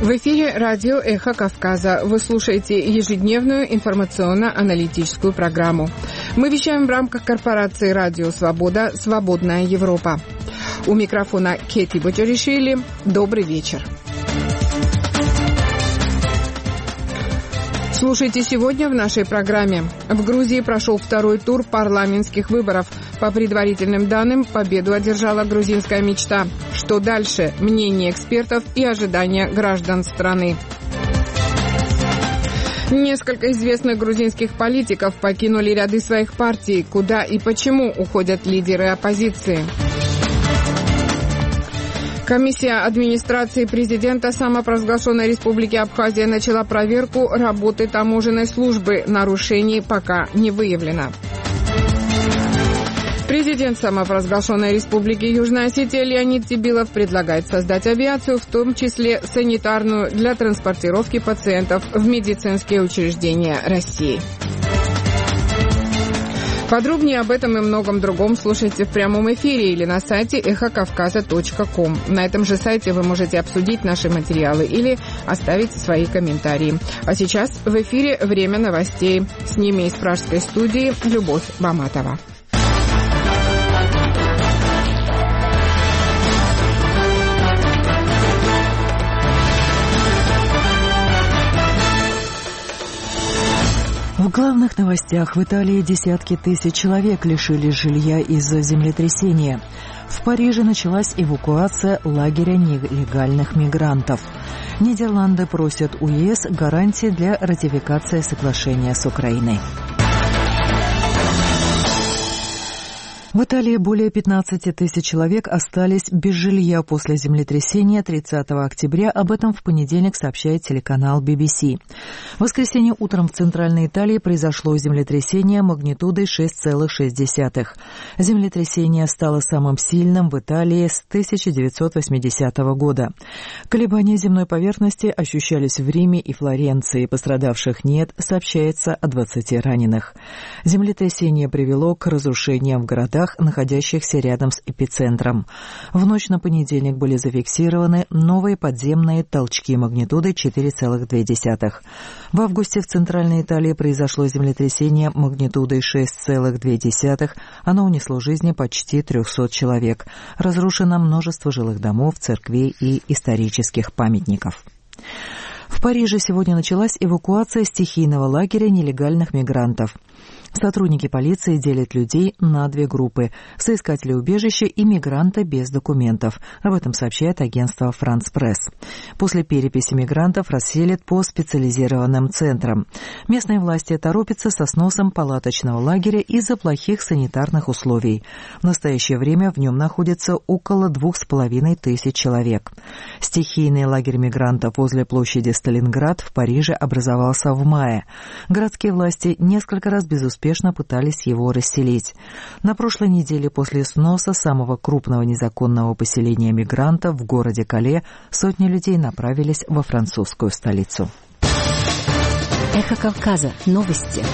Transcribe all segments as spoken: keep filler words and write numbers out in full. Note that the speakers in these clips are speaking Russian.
В эфире радио «Эхо Кавказа». Вы слушаете ежедневную информационно-аналитическую программу. Мы вещаем в рамках корпорации «Радио Свобода. Свободная Европа». У микрофона Кети Боджаришвили. Добрый вечер. Слушайте сегодня в нашей программе. В Грузии прошел второй тур парламентских выборов. По предварительным данным, победу одержала грузинская мечта. Что дальше? Мнение экспертов и ожидания граждан страны. Несколько известных грузинских политиков покинули ряды своих партий. Куда и почему уходят лидеры оппозиции? Комиссия администрации президента самопровозглашенной Республики Абхазия начала проверку работы таможенной службы. Нарушений пока не выявлено. Президент самопровозглашенной Республики Южная Осетия Леонид Тибилов предлагает создать авиацию, в том числе санитарную, для транспортировки пациентов в медицинские учреждения России. Подробнее об этом и многом другом слушайте в прямом эфире или на сайте эхо кавказа точка ком. На этом же сайте вы можете обсудить наши материалы или оставить свои комментарии. А сейчас в эфире время новостей. С ними из пражской студии Любовь Баматова. В главных новостях: в Италии десятки тысяч человек лишились жилья из-за землетрясения. В Париже началась эвакуация лагеря нелегальных мигрантов. Нидерланды просят у ЕС гарантии для ратификации соглашения с Украиной. В Италии более пятнадцати тысяч человек остались без жилья после землетрясения тридцатого октября. Об этом в понедельник сообщает телеканал би би си. В воскресенье утром в Центральной Италии произошло землетрясение магнитудой шесть целых шесть десятых. Землетрясение стало самым сильным в Италии с тысяча девятьсот восьмидесятого года. Колебания земной поверхности ощущались в Риме и Флоренции. Пострадавших нет, сообщается о двадцати раненых. Землетрясение привело к разрушениям в городах, находящихся рядом с эпицентром. В ночь на понедельник были зафиксированы новые подземные толчки магнитудой четыре целых две десятых. В августе в Центральной Италии произошло землетрясение магнитудой шесть целых две десятых. Оно унесло жизни почти трехсот человек. Разрушено множество жилых домов, церквей и исторических памятников. В Париже сегодня началась эвакуация стихийного лагеря нелегальных мигрантов. Сотрудники полиции делят людей на две группы – соискатели убежища и мигранты без документов. Об этом сообщает агентство «Франс Пресс». После переписи мигрантов расселят по специализированным центрам. Местные власти торопятся со сносом палаточного лагеря из-за плохих санитарных условий. В настоящее время в нем находится около двух с половиной тысяч человек. Стихийный лагерь мигрантов возле площади Сталинград в Париже образовался в мае. Городские власти несколько раз безуспешно пытались его расселить. На прошлой неделе после сноса самого крупного незаконного поселения мигрантов в городе Кале сотни людей направились во французскую столицу. Эхо Кавказа. Новости.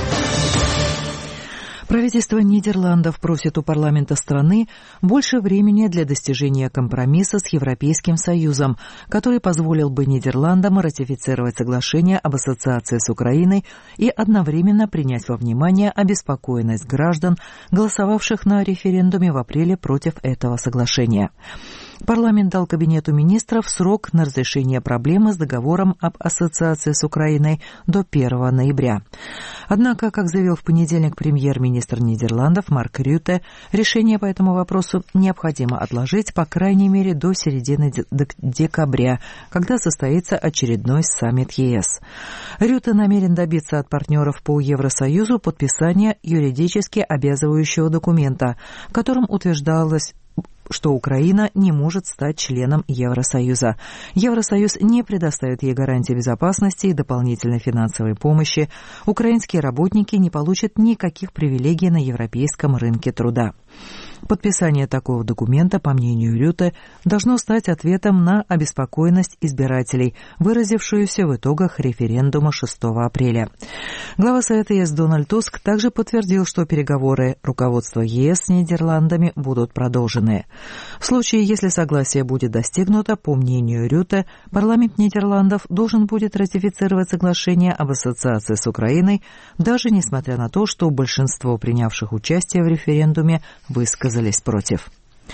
Правительство Нидерландов просит у парламента страны больше времени для достижения компромисса с Европейским Союзом, который позволил бы Нидерландам ратифицировать соглашение об ассоциации с Украиной и одновременно принять во внимание обеспокоенность граждан, голосовавших на референдуме в апреле против этого соглашения. Парламент дал Кабинету министров срок на разрешение проблемы с договором об ассоциации с Украиной до первого ноября. Однако, как заявил в понедельник премьер-министр Нидерландов Марк Рюте, решение по этому вопросу необходимо отложить по крайней мере до середины декабря, когда состоится очередной саммит ЕС. Рюте намерен добиться от партнеров по Евросоюзу подписания юридически обязывающего документа, в котором утверждалось, что Украина не может стать членом Евросоюза. Евросоюз не предоставит ей гарантии безопасности и дополнительной финансовой помощи. Украинские работники не получат никаких привилегий на европейском рынке труда. Подписание такого документа, по мнению Рюте, должно стать ответом на обеспокоенность избирателей, выразившуюся в итогах референдума шестого апреля. Глава Совета ЕС Дональд Туск также подтвердил, что переговоры руководства ЕС с Нидерландами будут продолжены. В случае, если согласие будет достигнуто, по мнению Рюте, парламент Нидерландов должен будет ратифицировать соглашение об ассоциации с Украиной, даже несмотря на то, что большинство принявших участие в референдуме высказались против.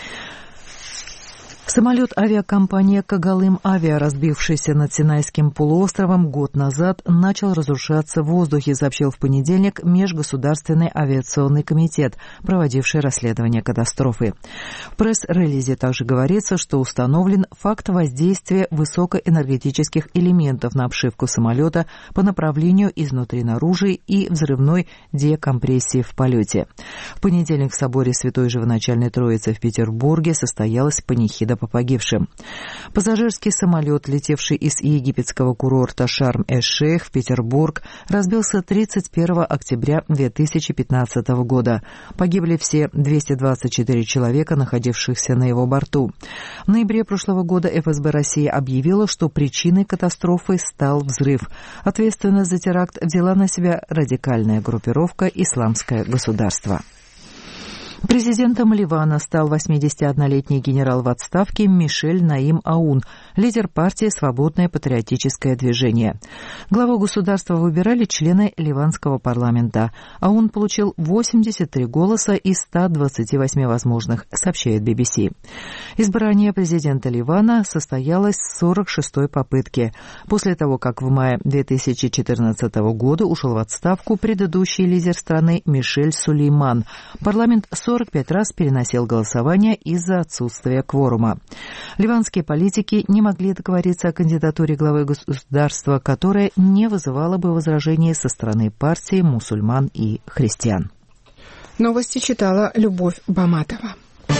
Самолет авиакомпании «Когалым Авиа», разбившийся над Синайским полуостровом год назад, начал разрушаться в воздухе, сообщил в понедельник Межгосударственный авиационный комитет, проводивший расследование катастрофы. В пресс-релизе также говорится, что установлен факт воздействия высокоэнергетических элементов на обшивку самолета по направлению изнутри наружу и взрывной декомпрессии в полете. В понедельник в соборе Святой Живоначальной Троицы в Петербурге состоялась панихида по погибшим. Пассажирский самолет, летевший из египетского курорта Шарм-эш-Шейх в Петербург, разбился тридцать первого октября две тысячи пятнадцатого года. Погибли все двести двадцать четыре человека, находившихся на его борту. В ноябре прошлого года эф эс бэ России объявила, что причиной катастрофы стал взрыв. Ответственность за теракт взяла на себя радикальная группировка «Исламское государство». Президентом Ливана стал восьмидесятиоднолетний генерал в отставке Мишель Наим Аун, лидер партии «Свободное патриотическое движение». Главу государства выбирали члены ливанского парламента. Аун получил восемьдесят три голоса из ста двадцати восьми возможных, сообщает би би си. Избрание президента Ливана состоялось с сорок шестой попытки, после того, как в мае две тысячи четырнадцатого года ушел в отставку предыдущий лидер страны Мишель Сулейман. Парламент сорок пять раз переносил голосование из-за отсутствия кворума. Ливанские политики не могли договориться о кандидатуре главы государства, которая не вызывала бы возражений со стороны партии мусульман и христиан. Новости читала Любовь Баматова.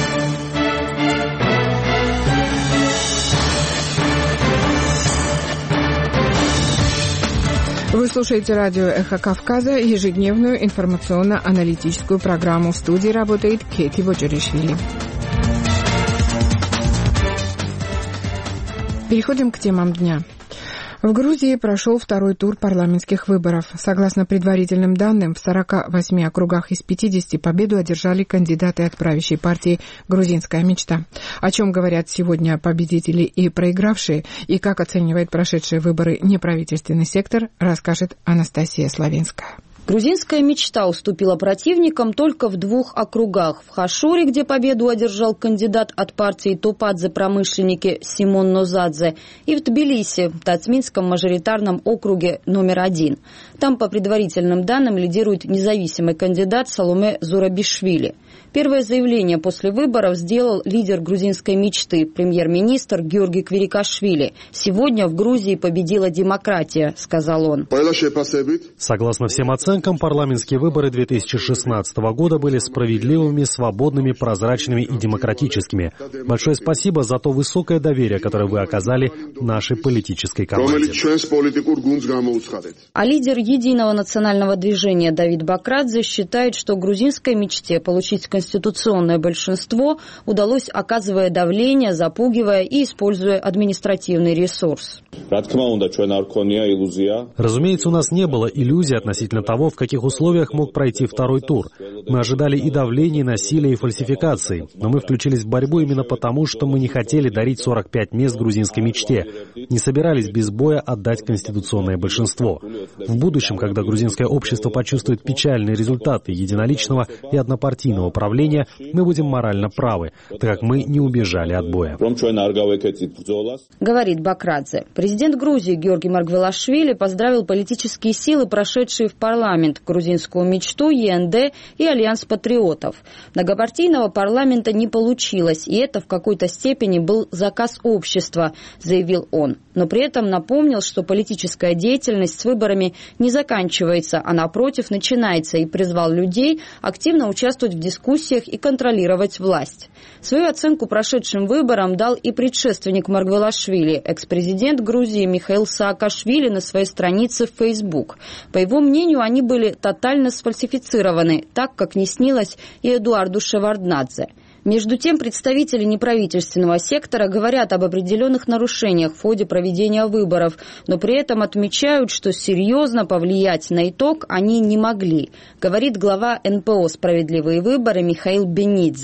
Вы слушаете радио «Эхо Кавказа», ежедневную информационно-аналитическую программу. В студии работает Кети Боджаришвили. Переходим к темам дня. В Грузии прошел второй тур парламентских выборов. Согласно предварительным данным, в сорока восьми округах из пятидесяти победу одержали кандидаты от правящей партии «Грузинская мечта». О чем говорят сегодня победители и проигравшие, и как оценивает прошедшие выборы неправительственный сектор, расскажет Анастасия Славинская. Грузинская мечта уступила противникам только в двух округах. В Хашуре, где победу одержал кандидат от партии Топадзе-промышленники Симон Нозадзе, и в Тбилиси, в Тацминском мажоритарном округе номер один. Там, по предварительным данным, лидирует независимый кандидат Саломе Зурабишвили. Первое заявление после выборов сделал лидер грузинской мечты, премьер-министр Георгий Квирикашвили. «Сегодня в Грузии победила демократия», — сказал он. Согласно всем оценкам, парламентские выборы две тысячи шестнадцатого года были справедливыми, свободными, прозрачными и демократическими. Большое спасибо за то высокое доверие, которое вы оказали нашей политической команде. А лидер Единого национального движения Давид Бакрадзе считает, что грузинской мечте получить конституционное большинство удалось, оказывая давление, запугивая и используя административный ресурс. Разумеется, у нас не было иллюзий относительно того, в каких условиях мог пройти второй тур. Мы ожидали и давления, и насилия, и фальсификаций. Но мы включились в борьбу именно потому, что мы не хотели дарить сорок пять мест грузинской мечте. Не собирались без боя отдать конституционное большинство. В будущем, когда грузинское общество почувствует печальные результаты единоличного и однопартийного правления, мы будем морально правы, так как мы не убежали от боя. Говорит Бакрадзе. Президент Грузии Георгий Маргвелашвили поздравил политические силы, прошедшие в парламент, грузинскую мечту, е эн дэ и Альянс патриотов. Многопартийного парламента не получилось, и это в какой-то степени был заказ общества, заявил он. Но при этом напомнил, что политическая деятельность с выборами не заканчивается, а напротив начинается, и призвал людей активно участвовать в дискуссиях и контролировать власть. Свою оценку прошедшим выборам дал и предшественник Маргвелашвили, экс-президент Грузии Михаил Саакашвили на своей странице в Facebook. По его мнению, они были тотально сфальсифицированы, так как не снилось и Эдуарду Шеварднадзе. Между тем, представители неправительственного сектора говорят об определенных нарушениях в ходе проведения выборов, но при этом отмечают, что серьезно повлиять на итог они не могли, говорит глава эн пэ о «Справедливые выборы» Михаил Бенидзе.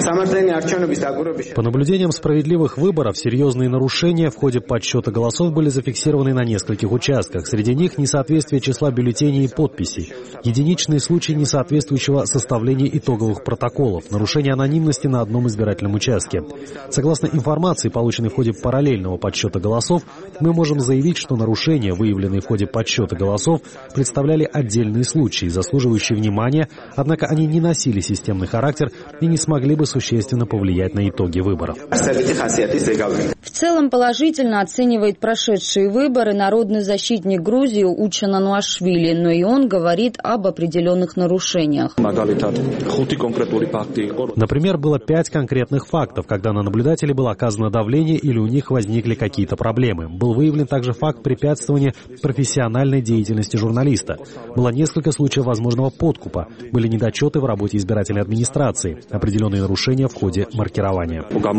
По наблюдениям справедливых выборов, серьезные нарушения в ходе подсчета голосов были зафиксированы на нескольких участках. Среди них несоответствие числа бюллетеней и подписей, единичные случаи несоответствующего составления итоговых протоколов, нарушение анонимности на одном избирательном участке. Согласно информации, полученной в ходе параллельного подсчета голосов, мы можем заявить, что нарушения, выявленные в ходе подсчета голосов, представляли отдельные случаи, заслуживающие внимания, однако они не носили системный характер и не смогли бы существенно повлиять на итоги выборов. В целом положительно оценивает прошедшие выборы народный защитник Грузии Учан Ануашвили, но и он говорит об определенных нарушениях. Например, было пять конкретных фактов, когда на наблюдателей было оказано давление или у них возникли какие-то проблемы. Был выявлен также факт препятствования профессиональной деятельности журналиста. Было несколько случаев возможного подкупа. Были недочеты в работе избирательной администрации. Определенные нарушения в ходе маркирования.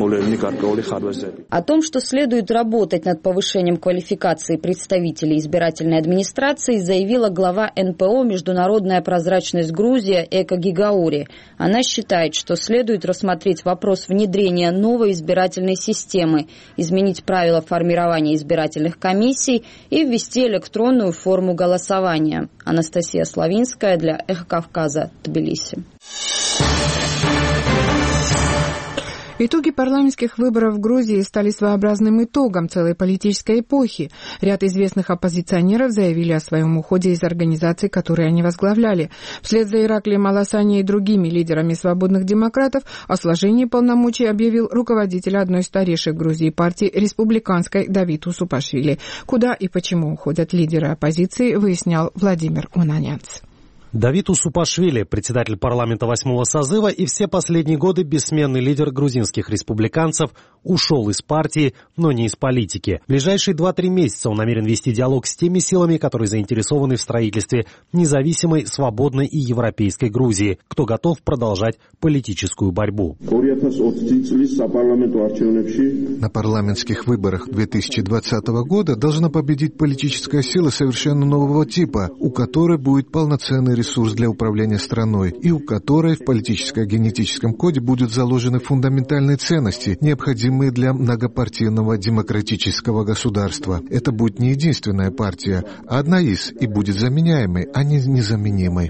О том, что следует работать над повышением квалификации представителей избирательной администрации, заявила глава эн пэ о «Международная прозрачность Грузия» Эка Гигаури. Она считает, что следует рассмотреть вопрос внедрения новой избирательной системы, изменить правила формирования избирательных комиссий и ввести электронную форму голосования. Анастасия Славинская для Эхо Кавказа, Тбилиси. Итоги парламентских выборов в Грузии стали своеобразным итогом целой политической эпохи. Ряд известных оппозиционеров заявили о своем уходе из организаций, которые они возглавляли. Вслед за Ираклием Аласани и другими лидерами свободных демократов о сложении полномочий объявил руководитель одной из старейших в Грузии партий республиканской Давид Усупашвили. Куда и почему уходят лидеры оппозиции, выяснял Владимир Унанянц. Давид Усупашвили, председатель парламента восьмого созыва и все последние годы бессменный лидер грузинских республиканцев, ушел из партии, но не из политики. В ближайшие два-три месяца он намерен вести диалог с теми силами, которые заинтересованы в строительстве независимой, свободной и европейской Грузии, кто готов продолжать политическую борьбу. На парламентских выборах две тысячи двадцатого года должна победить политическая сила совершенно нового типа, у которой будет полноценный ресурс для управления страной и у которой в политическо-генетическом коде будут заложены фундаментальные ценности, необходимые для многопартийного демократического государства. Это будет не единственная партия, а одна из, и будет заменяемой, а не незаменимой.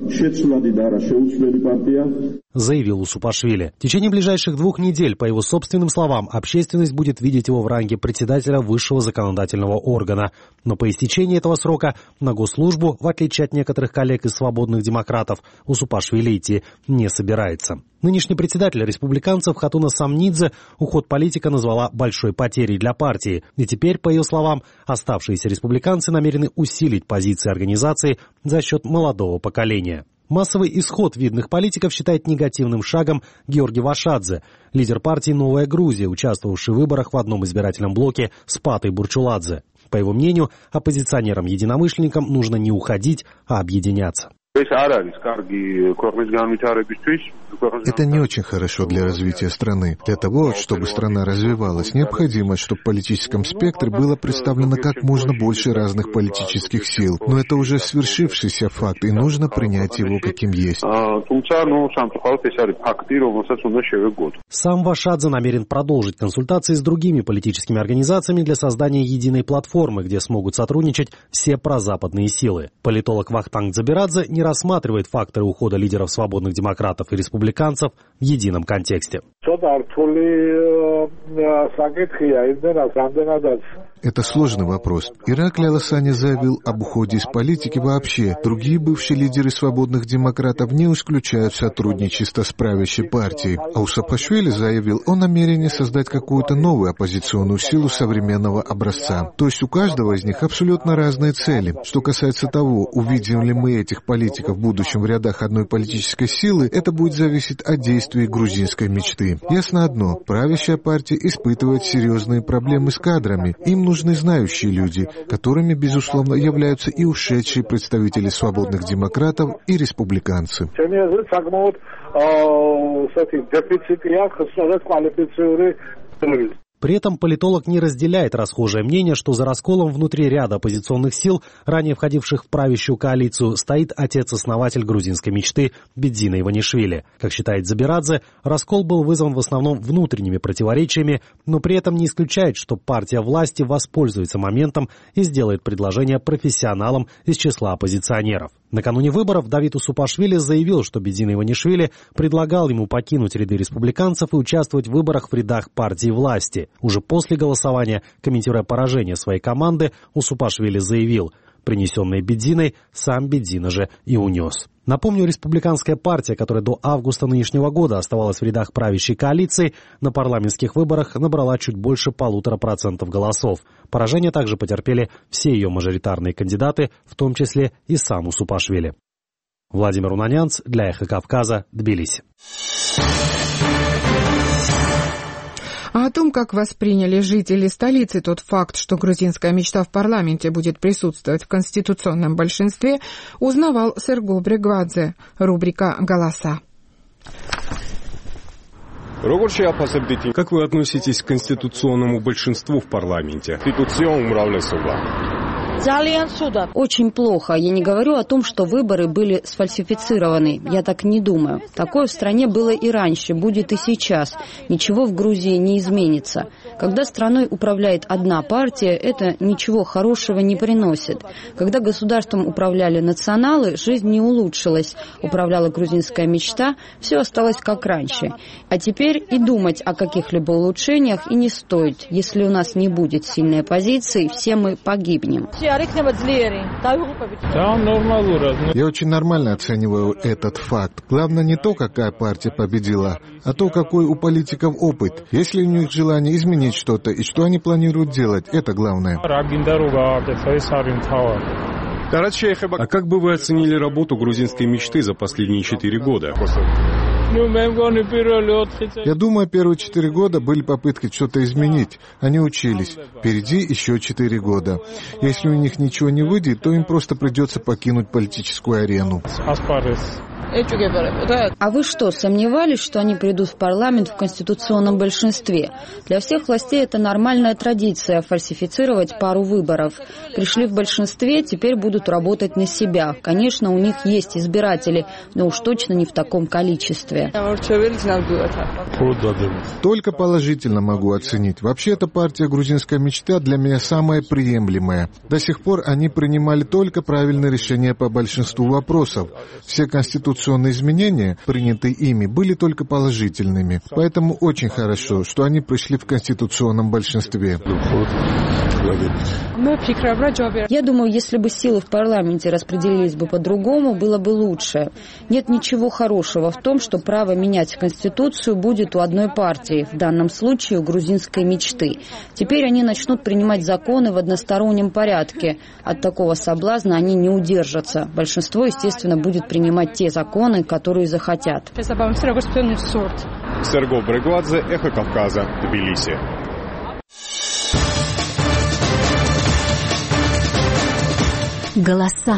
Заявил Усупашвили. В течение ближайших двух недель, по его собственным словам, общественность будет видеть его в ранге председателя высшего законодательного органа. Но по истечении этого срока на госслужбу, в отличие от некоторых коллег из свободных демократов, Усупашвили идти не собирается. Нынешний председатель республиканцев Хатуна Самнидзе уход политика назвала большой потерей для партии. И теперь, по ее словам, оставшиеся республиканцы намерены усилить позиции организации за счет молодого поколения. Массовый исход видных политиков считает негативным шагом Георгий Вашадзе, лидер партии «Новая Грузия», участвовавший в выборах в одном избирательном блоке с Патой Бурчуладзе. По его мнению, оппозиционерам-единомышленникам нужно не уходить, а объединяться. Это не очень хорошо для развития страны. Для того, чтобы страна развивалась, необходимо, чтобы в политическом спектре было представлено как можно больше разных политических сил. Но это уже свершившийся факт, и нужно принять его каким есть. Сам Вашадзе намерен продолжить консультации с другими политическими организациями для создания единой платформы, где смогут сотрудничать все прозападные силы. Политолог Вахтанг Дзабирадзе не рассматривает факторы ухода лидеров свободных демократов и республиканцев в едином контексте. Это сложный вопрос. Ираклий Аласани заявил об уходе из политики вообще. Другие бывшие лидеры свободных демократов не исключают сотрудничество с правящей партией. А Усупашвили заявил о намерении создать какую-то новую оппозиционную силу современного образца. То есть у каждого из них абсолютно разные цели. Что касается того, увидим ли мы этих политиков в будущем в рядах одной политической силы, это будет зависеть от действий грузинской мечты. Ясно одно, правящая партия испытывает серьезные проблемы с кадрами. Им нужны знающие люди, которыми, безусловно, являются и ушедшие представители свободных демократов и республиканцы. При этом политолог не разделяет расхожее мнение, что за расколом внутри ряда оппозиционных сил, ранее входивших в правящую коалицию, стоит отец-основатель грузинской мечты Бедзина Иванишвили. Как считает Забирадзе, раскол был вызван в основном внутренними противоречиями, но при этом не исключает, что партия власти воспользуется моментом и сделает предложение профессионалам из числа оппозиционеров. Накануне выборов Давид Усупашвили заявил, что Бедзина Иванишвили предлагал ему покинуть ряды республиканцев и участвовать в выборах в рядах партии власти. Уже после голосования, комментируя поражение своей команды, Усупашвили заявил: принесенное Бедзиной сам Бедзина же и унес. Напомню, республиканская партия, которая до августа нынешнего года оставалась в рядах правящей коалиции, на парламентских выборах набрала чуть больше полутора процентов голосов. Поражение также потерпели все ее мажоритарные кандидаты, в том числе и сам Усупашвили. Владимир Унанянц для Эхо Кавказа, Тбилиси. А о том, как восприняли жители столицы тот факт, что грузинская мечта в парламенте будет присутствовать в конституционном большинстве, узнавал Серго Брегвадзе. Рубрика «Голоса». Как вы относитесь к конституционному большинству в парламенте? Очень плохо. Я не говорю о том, что выборы были сфальсифицированы. Я так не думаю. Такое в стране было и раньше, будет и сейчас. Ничего в Грузии не изменится. Когда страной управляет одна партия, это ничего хорошего не приносит. Когда государством управляли националы, жизнь не улучшилась. Управляла грузинская мечта, все осталось как раньше. А теперь и думать о каких-либо улучшениях и не стоит. Если у нас не будет сильной оппозиции, все мы погибнем. Я очень нормально оцениваю этот факт. Главное не то, какая партия победила, а то, какой у политиков опыт. Если у них желание изменить что-то и что они планируют делать, это главное. А как бы вы оценили работу грузинской мечты за последние четыре года? Я думаю, первые четыре года были попытки что-то изменить. Они учились. Впереди еще четыре года. Если у них ничего не выйдет, то им просто придется покинуть политическую арену. А вы что, сомневались, что они придут в парламент в конституционном большинстве? Для всех властей это нормальная традиция – фальсифицировать пару выборов. Пришли в большинстве, теперь будут работать на себя. Конечно, у них есть избиратели, но уж точно не в таком количестве. Только положительно могу оценить. Вообще-то партия «Грузинская мечта» для меня самая приемлемая. До сих пор они принимали только правильные решения по большинству вопросов. Все конституционные изменения, принятые ими, были только положительными. Поэтому очень хорошо, что они пришли в конституционном большинстве. Я думаю, если бы силы в парламенте распределились бы по-другому, было бы лучше. Нет ничего хорошего в том, что право менять Конституцию будет у одной партии, в данном случае у грузинской мечты. Теперь они начнут принимать законы в одностороннем порядке. От такого соблазна они не удержатся. Большинство, естественно, будет принимать те законы, которые захотят. Серго Брегвадзе, Эхо Кавказа, Тбилиси. Голоса.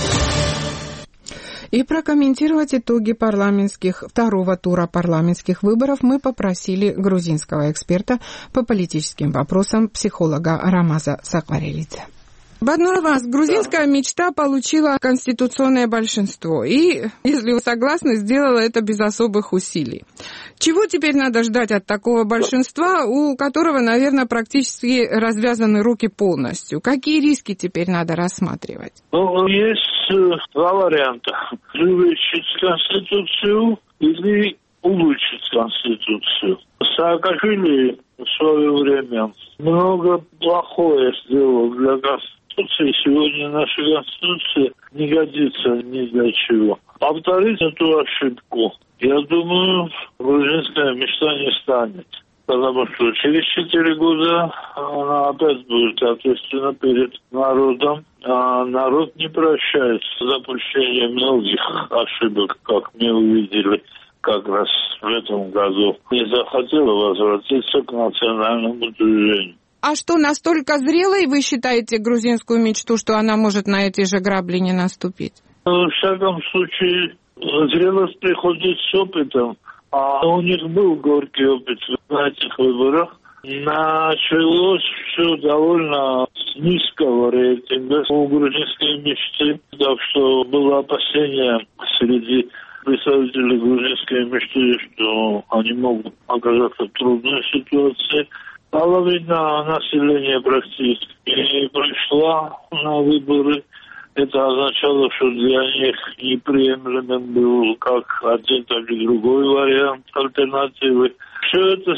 И прокомментировать итоги парламентских, второго тура парламентских выборов мы попросили грузинского эксперта по политическим вопросам, психолога Рамаза Сакварелидзе. Баднур, грузинская мечта получила конституционное большинство. И, если вы согласны, сделала это без особых усилий. Чего теперь надо ждать от такого большинства, у которого, наверное, практически развязаны руки полностью? Какие риски теперь надо рассматривать? Ну, есть два варианта. Увеличить Конституцию или улучшить Конституцию. Саакашвили в свое время много плохое сделал для Конституции. Сегодня наша Конституция не годится ни для чего. Повторить эту ошибку, я думаю, грузинская мечта не станет. Потому что через четыре года она опять будет ответственна перед народом. А народ не прощает допущение многих ошибок, как мы увидели как раз в этом году. Не захотела возвратиться к национальному движению. А что, настолько зрелой вы считаете грузинскую мечту, что она может на эти же грабли не наступить? В всяком случае, зрелость приходит с опытом. А у них был горький опыт на этих выборах. Началось все довольно с низкого рейтинга у грузинской мечты, так что было опасение среди представителей грузинской мечты, что они могут оказаться в трудной ситуации. Половина населения практически не пришла на выборы. Это означало, что для них неприемлемым был как один, так и другой вариант альтернативы. Все это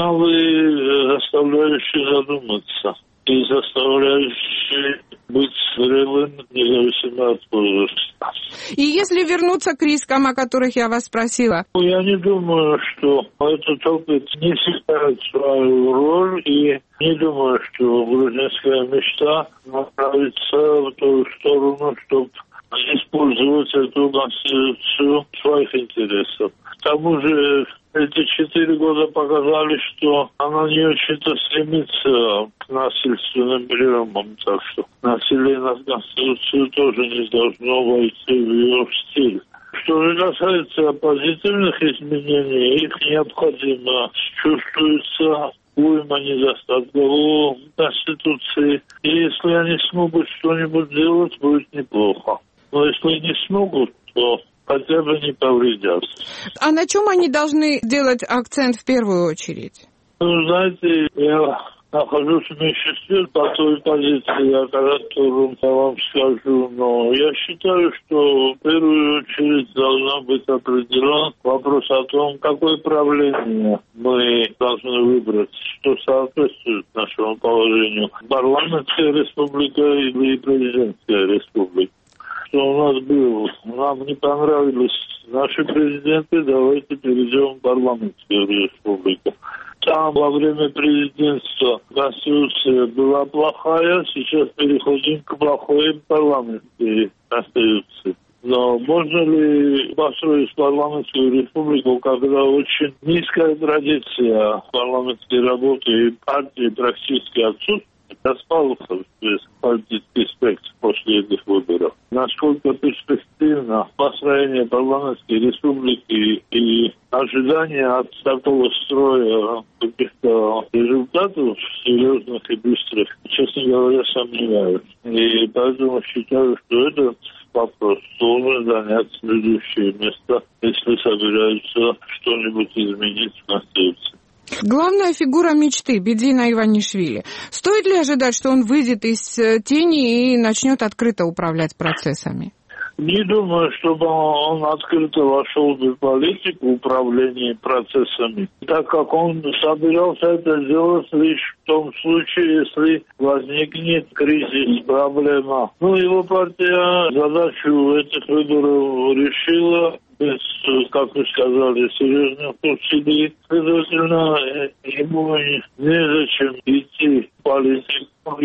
сигналы, заставляющие задуматься и заставляющие быть зрелым, независимо от возраста. И если вернуться к рискам, о которых я вас спросила? Я не думаю, что этот опыт не сыграет свою роль, и не думаю, что грузинская мечта направится в ту сторону, чтобы использовать эту конституцию в своих интересах. К тому же эти четыре года показали, что она не очень-то стремится к насильственным приемам, так что насилие над Конституцией тоже не должно войти в ее стиль. Что же касается позитивных изменений, их необходимо. Чувствуется уйма недостатков у Конституции. И если они смогут что-нибудь делать, будет неплохо. Но если не смогут, то хотя бы не повредят. А на чем они должны делать акцент в первую очередь? Ну, знаете, я нахожусь в меньшинстве по той позиции, о которой я вам скажу, но я считаю, что в первую очередь должна быть определен вопрос о том, какое правление мы должны выбрать, что соответствует нашему положению. Парламентская республика или президентская республика. Что у нас было, нам не понравились наши президенты, давайте перейдем в парламентскую республику. Там во время президентства Конституция была плохая, сейчас переходим к плохой парламентской Конституции. Но можно ли построить парламентскую республику, когда очень низкая традиция парламентской работы и партии практически отсутствует? Распался весь политический спектр после этих выборов. Насколько перспективно построение парламентской республики и ожидание от такого строя каких-то результатов серьезных и быстрых, честно говоря, сомневаюсь. И поэтому считаю, что этот вопрос должен занять следующее место, если собираются что-нибудь изменить в Конституции. Главная фигура мечты Бедина Иванишвили. Стоит ли ожидать, что он выйдет из тени и начнет открыто управлять процессами? Не думаю, чтобы он открыто вошел в политику управления процессами, так как он собирался это сделать лишь в том случае, если возникнет кризис, проблема. Ну, его партия задачу этих выборов решила без, как вы сказали, серьезных усилий. Следовательно, ему незачем идти в политику.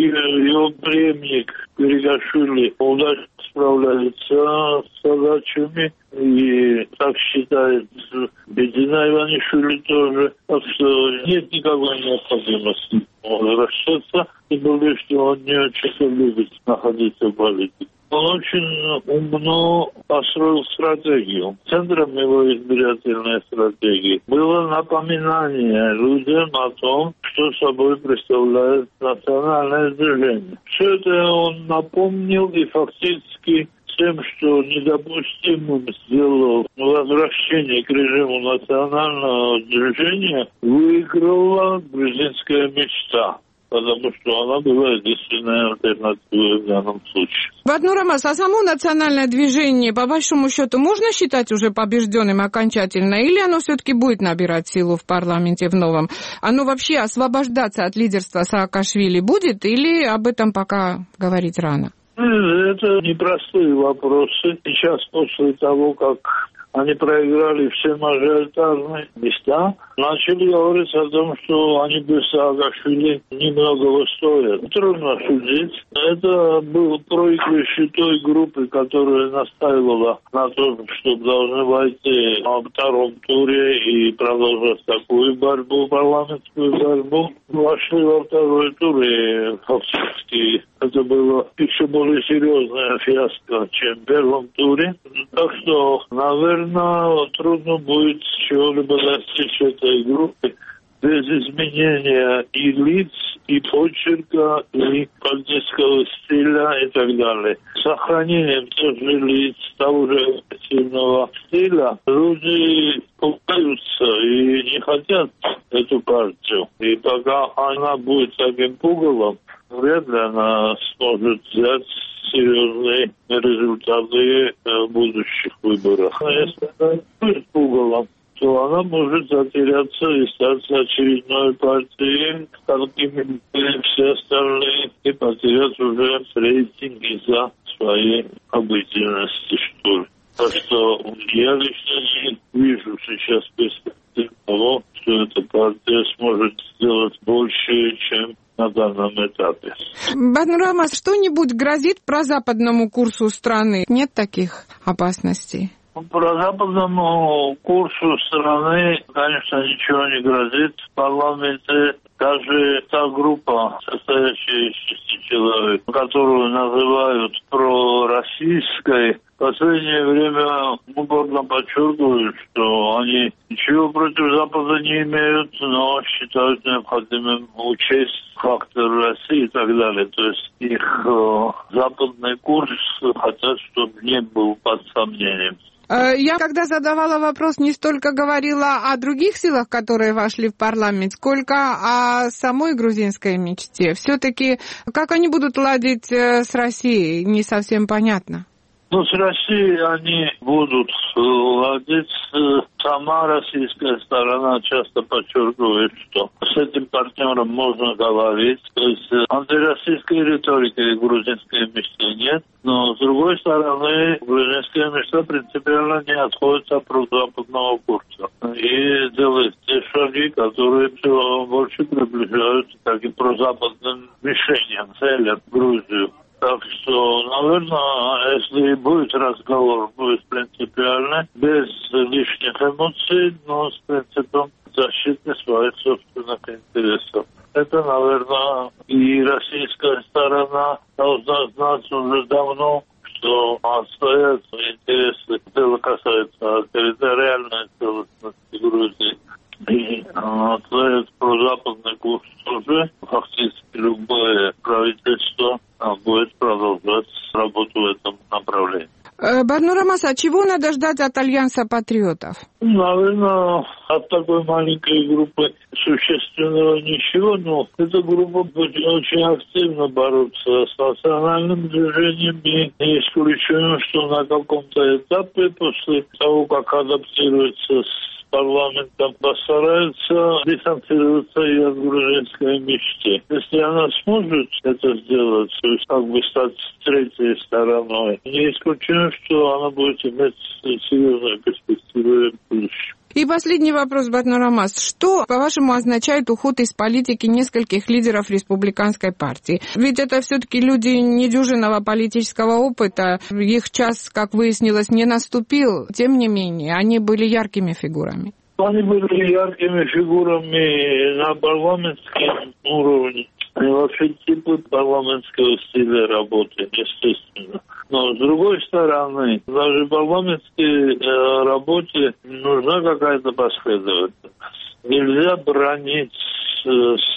Его преемник Перегашвили удачно справляется с задачами, и так считает Бедина Иванишвили тоже. Так что нет никакой необходимости возвращаться, и более, что он не очень любит находиться в политике. Он очень умно построил стратегию. Центром его избирательной стратегии было напоминание людям о том, что собой представляет национальное движение. Все это он напомнил и фактически тем, что недопустимым сделал возвращение к режиму национального движения, выиграла грузинская мечта. Потому что она была единственной альтернативой в данном случае. Батнур Рамаз, а само национальное движение, по большому счету, можно считать уже побежденным окончательно? Или оно все-таки будет набирать силу в парламенте в новом? Оно вообще освобождаться от лидерства Саакашвили будет? Или об этом пока говорить рано? Это непростые вопросы. Сейчас, после того, как они проиграли все мажоритарные места, начали говорить о том, что они без Саакашвили немного стоят. Трудно судить. Это был проигрыш той группы, которая настаивала на том, что должны войти во втором туре и продолжать такую борьбу, парламентскую борьбу. Вошли во второй тур, и фактически это было еще более серьезная фиаско, чем в первом туре. Так что, наверное, трудно будет чего-либо достичь этой группы, без изменения и лиц, и почерка, и политического стиля и так далее. С сохранением тех же лиц, того же сильного стиля, люди пугаются и не хотят эту партию. И пока она будет таким пугалом, вряд ли она сможет взять серьезные результаты в будущих выборах. А если она будет пугалом, то она может затеряться и стать очередной партией, какими были все остальные, и потерять уже рейтинг из-за своей обыденности, что ли. Так что я лично не вижу сейчас перспектив того, что эта партия сможет сделать больше, чем на данном этапе. Батнур Алмаз, что-нибудь грозит прозападному курсу страны? Нет таких опасностей? Про западному курсу страны, конечно, ничего не грозит. В парламенте даже та группа, состоящая из шести человек, которую называют пророссийской, в последнее время упорно подчеркивают, что они ничего против Запада не имеют, но считают необходимым учесть фактор России и так далее. То есть их э, западный курс хотят, чтобы не был под сомнением. Я, когда задавала вопрос, не столько говорила о других силах, которые вошли в парламент, сколько о самой грузинской мечте. Все-таки, как они будут ладить с Россией, не совсем понятно. Ну, с Россией они будут ладить. Сама российская сторона часто подчеркивает, что с этим партнером можно говорить. То есть антироссийской риторики грузинской мечты нет. Но, с другой стороны, грузинская мечта принципиально не отходит от прозападного курса. И делает те шаги, которые все больше приближают к таким прозападным мишеням, целям Грузию. Так что, наверное, если будет разговор, будет принципиально, без лишних эмоций, но с принципом защиты своих собственных интересов. Это, наверное, и российская сторона должна знать уже давно, что отстоят интересы, дело касается территориальной целостности Грузии. И отстоят прозападный курс тоже. Фактически любое правительство будет продолжать работу в этом направлении. Батнур Алмаз, а чего надо ждать от Альянса патриотов? Наверное, от такой маленькой группы существенного ничего, но эта группа будет очень активно бороться с национальным движением, и не исключено, что на каком-то этапе, после того, как адаптируется с парламентом, постарается дистанцироваться и от грузинской мечты. Если она сможет это сделать, то есть как бы стать третьей стороной, не исключено, что она будет иметь серьезные перспективы в будущем. И последний вопрос, Батнур Алмаз. Что, по-вашему, означает уход из политики нескольких лидеров республиканской партии? Ведь это все-таки люди недюжинного политического опыта. Их час, как выяснилось, не наступил. Тем не менее, они были яркими фигурами. Они были яркими фигурами на парламентском уровне. И вообще типы парламентского стиля работы, естественно. Но с другой стороны, даже в парламентской э, работе нужна какая-то последовательность. Нельзя бронить э,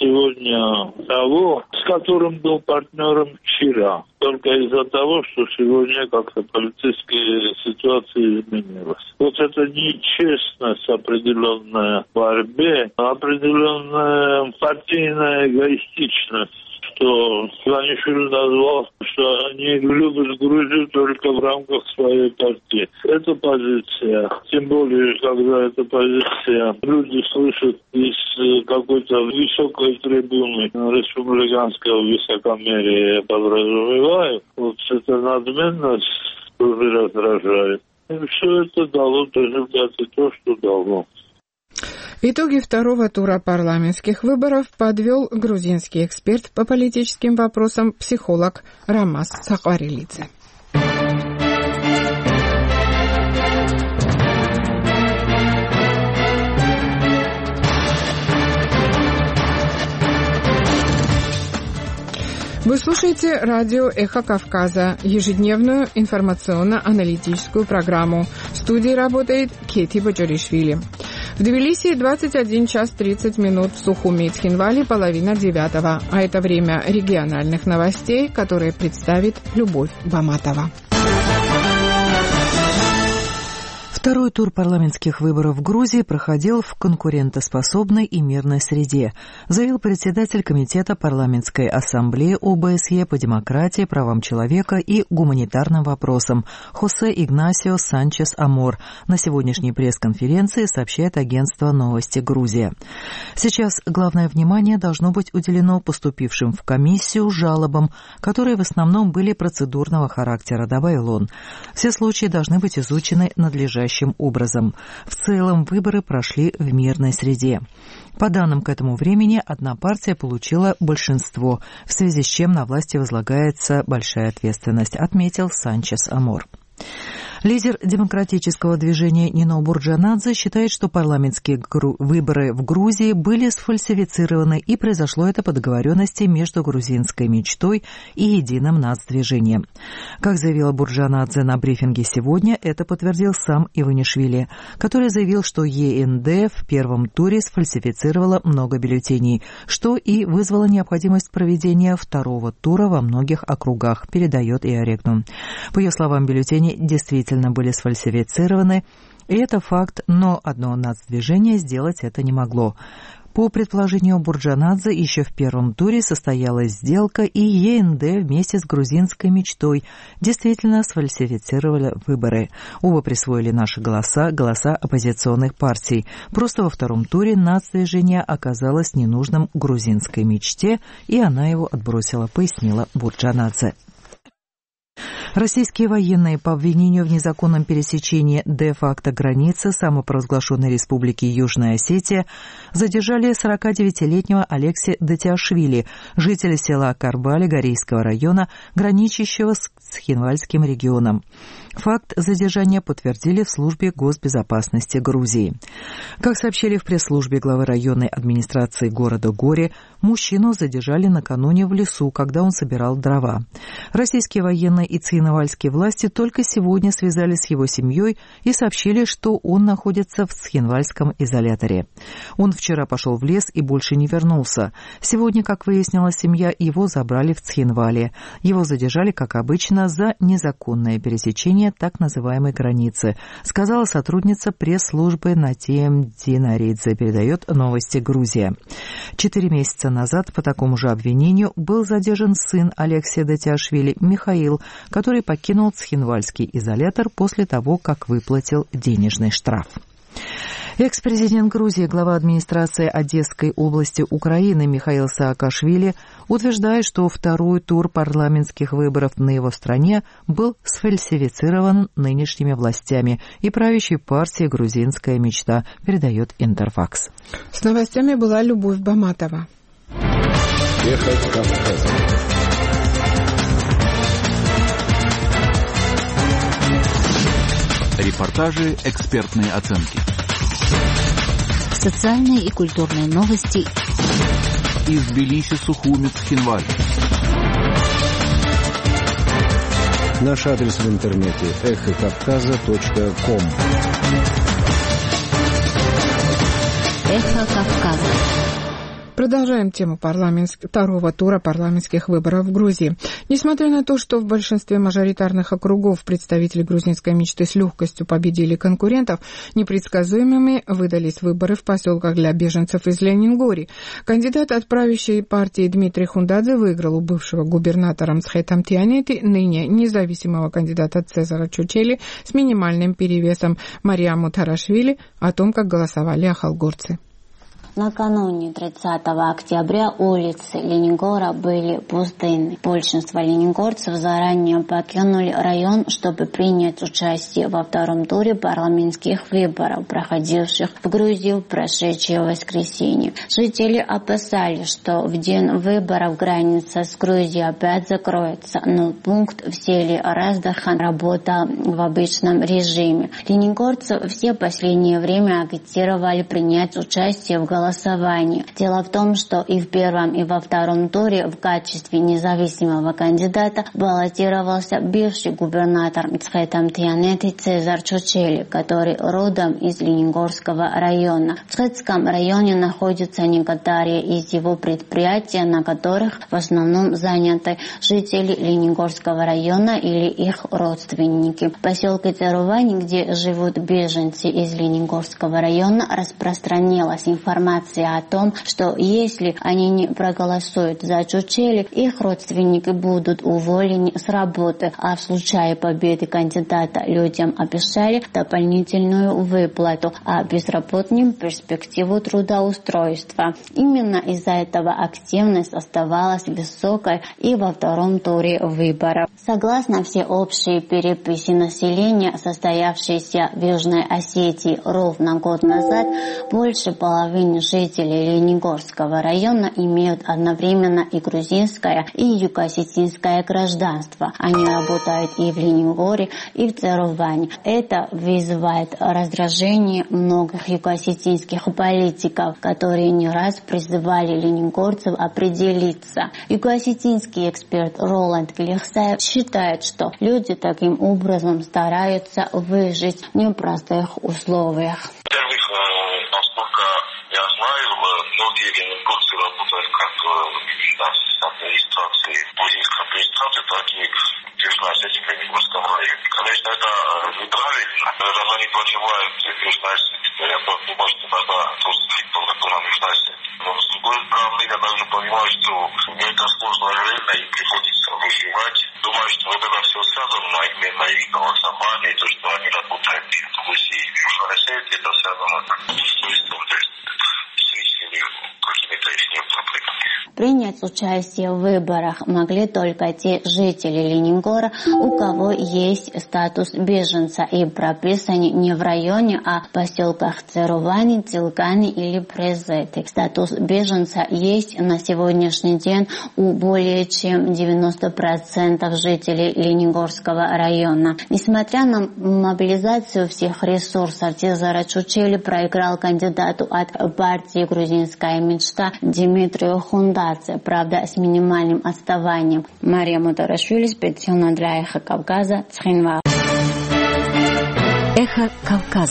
сегодня того, с которым был партнером вчера, только из-за того, что сегодня как-то политическая ситуация изменилась. Вот это нечестность определенная в борьбе, определенная партийная эгоистичность, что Иванишвили назвал, что они любят Грузию только в рамках своей партии. Эта позиция, тем более, когда эта позиция люди слышат из какой-то высокой трибуны республиканского высокомерия, я подразумеваю, вот эта надменность тоже раздражает. И все это дало в результате то, что дало. Итоги второго тура парламентских выборов подвел грузинский эксперт по политическим вопросам, психолог Рамаз Сахварелидзе. Вы слушаете радио «Эхо Кавказа», ежедневную информационно-аналитическую программу. В студии работает Кети Баджоришвили. В Тбилиси двадцать один час тридцать минут, в Сухуми и Цхинвале половина девятого. А это время региональных новостей, которые представит Любовь Баматова. Второй тур парламентских выборов в Грузии проходил в конкурентоспособной и мирной среде, заявил председатель Комитета парламентской ассамблеи ОБСЕ по демократии, правам человека и гуманитарным вопросам Хосе Игнасио Санчес Амор на сегодняшней пресс-конференции, сообщает агентство «Новости Грузия». Сейчас главное внимание должно быть уделено поступившим в комиссию жалобам, которые в основном были процедурного характера, добавил он. Все случаи должны быть изучены надлежащим образом. В целом выборы прошли в мирной среде. По данным к этому времени, одна партия получила большинство, в связи с чем на власти возлагается большая ответственность, отметил Санчес Амор. Лидер демократического движения Нино Бурджанадзе считает, что парламентские выборы в Грузии были сфальсифицированы, и произошло это по договоренности между грузинской мечтой и единым нацдвижением. Как заявила Бурджанадзе на брифинге сегодня, это подтвердил сам Иванишвили, который заявил, что ЕНД в первом туре сфальсифицировала много бюллетеней, что и вызвало необходимость проведения второго тура во многих округах, передает Иорегну. По ее словам, бюллетени действительно были сфальсифицированы, и это факт, но одно нацдвижение сделать это не могло. По предположению Бурджанадзе, еще в первом туре состоялась сделка, и ЕНД вместе с грузинской мечтой действительно сфальсифицировали выборы. Оба присвоили наши голоса, голоса оппозиционных партий. Просто во втором туре нацдвижение оказалось ненужным грузинской мечте, и она его отбросила, пояснила Бурджанадзе. Российские военные по обвинению в незаконном пересечении де-факто границы самопровозглашенной республики Южная Осетия задержали сорокадевятилетнего Алекси Датиашвили, жителя села Карбали Горейского района, граничащего с Цхинвальским регионом. Факт задержания подтвердили в службе госбезопасности Грузии. Как сообщили в пресс-службе главы районной администрации города Гори, мужчину задержали накануне в лесу, когда он собирал дрова. Российские военные и цхинвальские власти только сегодня связались с его семьей и сообщили, что он находится в Цхинвальском изоляторе. Он вчера пошел в лес и больше не вернулся. Сегодня, как выяснила семья, его забрали в Цхинвале. Его задержали, как обычно, за незаконное пересечение так называемой границы, сказала сотрудница пресс-службы Натием Динаридзе, передает «Новости Грузия». Четыре месяца назад по такому же обвинению был задержан сын Алексея Датиашвили Михаил, который покинул Цхинвальский изолятор после того, как выплатил денежный штраф. Экс-президент Грузии, глава администрации Одесской области Украины Михаил Саакашвили утверждает, что второй тур парламентских выборов на его стране был сфальсифицирован нынешними властями и правящей партией «Грузинская мечта», передает Интерфакс. С новостями была Любовь Баматова. Эхо Кавказа. Репортажи, экспертные оценки. Социальные и культурные новости из Тбилиси, Сухуми, Цхинваль. Наш адрес в интернете эхо кавказа точка ком. Эхо Кавказа. Продолжаем тему второго тура парламентских выборов в Грузии. Несмотря на то, что в большинстве мажоритарных округов представители грузинской мечты с легкостью победили конкурентов, непредсказуемыми выдались выборы в поселках для беженцев из Ленингори. Кандидат от правящей партии Дмитрий Хундадзе выиграл у бывшего губернатора Мцхетам Тианети, ныне независимого кандидата Цезара Чучели, с минимальным перевесом Мариаму Тарашвили. О том, как голосовали ахалгорцы. Накануне тридцатого октября улицы Ленингора были пустынны. Большинство ленингорцев заранее покинули район, чтобы принять участие во втором туре парламентских выборов, проходивших в Грузии в прошедшее воскресенье. Жители опасались, что в день выборов граница с Грузией опять закроется, но пункт в селе Раздахан работал в обычном режиме. Ленингорцы все последнее время агитировали принять участие в голосовании голосовании. Дело в том, что и в первом, и во втором туре в качестве независимого кандидата баллотировался бывший губернатор Мцхетамтианеты Цезар Чучели, который родом из Ленингорского района. В Мцхетском районе находятся некоторые из его предприятий, на которых в основном заняты жители Ленингорского района или их родственники. В поселке Церувани, где живут беженцы из Ленингорского района, распространилась информация о том, что если они не проголосуют за Чучели, их родственники будут уволены с работы, а в случае победы кандидата людям обещали дополнительную выплату, а безработным перспективу трудоустройства. Именно из-за этого активность оставалась высокой и во втором туре выборов. Согласно всеобщей переписи населения, состоявшейся в Южной Осетии ровно год назад, больше половины жителей Ленингорского района имеют одновременно и грузинское, и юго-осетинское гражданство. Они работают и в Ленингоре, и в Церуване. Это вызывает раздражение многих юго-осетинских политиков, которые не раз призывали ленингорцев определиться. Юго-осетинский эксперт Роланд Глихсаев считает, что люди таким образом стараются выжить в непростых условиях. Во-первых, насколько я знаю, многие ленингорцы работают как в администрации, грузинской администрации, так и в Южной Осетии, в Ленингорском районе. Конечно, это неправильно. Раз они проживают в Южной Осетии, я думаю, что надо просто жить по законам Южной Осетии. Но с другой стороны, я также понимаю, что это сложное время и приходится выживать. Думаю, что вот это все связано именно их голосование, то, что они работают и в Грузии, и в Южной Осетии, это связано с личными какими-то их проблемами. Принять участие в выборах могли только те жители Ленингора, у кого есть статус беженца и прописаны не в районе, а в поселках Церувани, Цилгани или Презеты. Статус беженца есть на сегодняшний день у более чем девяноста процентов жителей Ленингорского района. Несмотря на мобилизацию всех ресурсов, Цезар Чучели проиграл кандидату от партии «Грузинская мечта» Димитрию Хундадзе, правда, с минимальным отставанием. Мария Мутарашвили, специально для «Эхо Кавказа», Цхинвал. «Эхо Кавказа».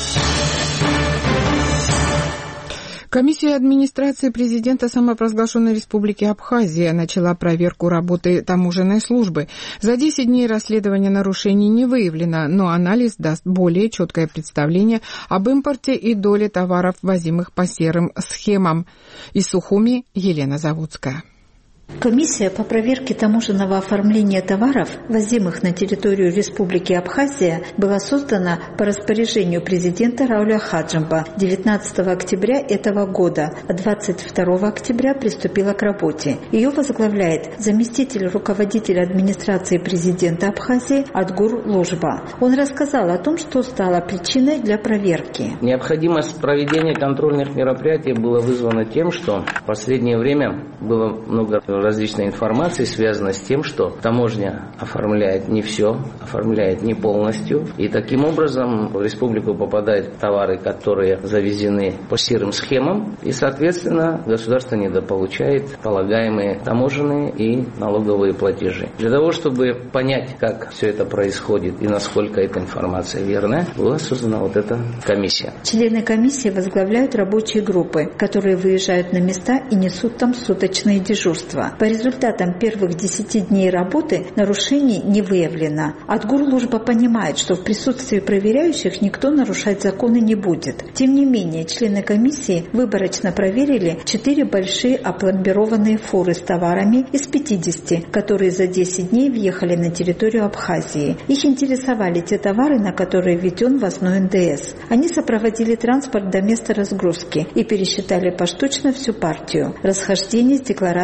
Комиссия администрации президента самопровозглашенной республики Абхазия начала проверку работы таможенной службы. За десять дней расследования нарушений не выявлено, но анализ даст более четкое представление об импорте и доле товаров, ввозимых по серым схемам. Из Сухуми Елена Заводская. Комиссия по проверке таможенного оформления товаров, ввозимых на территорию Республики Абхазия, была создана по распоряжению президента Рауля Хаджимба девятнадцатого октября этого года, а двадцать второго октября приступила к работе. Ее возглавляет заместитель руководителя администрации президента Абхазии Адгур Лужба. Он рассказал о том, что стало причиной для проверки. Необходимость проведения контрольных мероприятий была вызвана тем, что в последнее время было много различной информации, связанной с тем, что таможня оформляет не все, оформляет не полностью. И таким образом в республику попадают товары, которые завезены по серым схемам. И, соответственно, государство недополучает полагаемые таможенные и налоговые платежи. Для того, чтобы понять, как все это происходит и насколько эта информация верна, была создана вот эта комиссия. Члены комиссии возглавляют рабочие группы, которые выезжают на места и несут там суточные дежурства. По результатам первых десяти дней работы нарушений не выявлено. Адгур Лужба понимает, что в присутствии проверяющих никто нарушать законы не будет. Тем не менее, члены комиссии выборочно проверили четыре большие опломбированные фуры с товарами из пятидесяти, которые за десять дней въехали на территорию Абхазии. Их интересовали те товары, на которые введен ввозной эн дэ эс. Они сопроводили транспорт до места разгрузки и пересчитали поштучно всю партию. Расхождений с декларациями не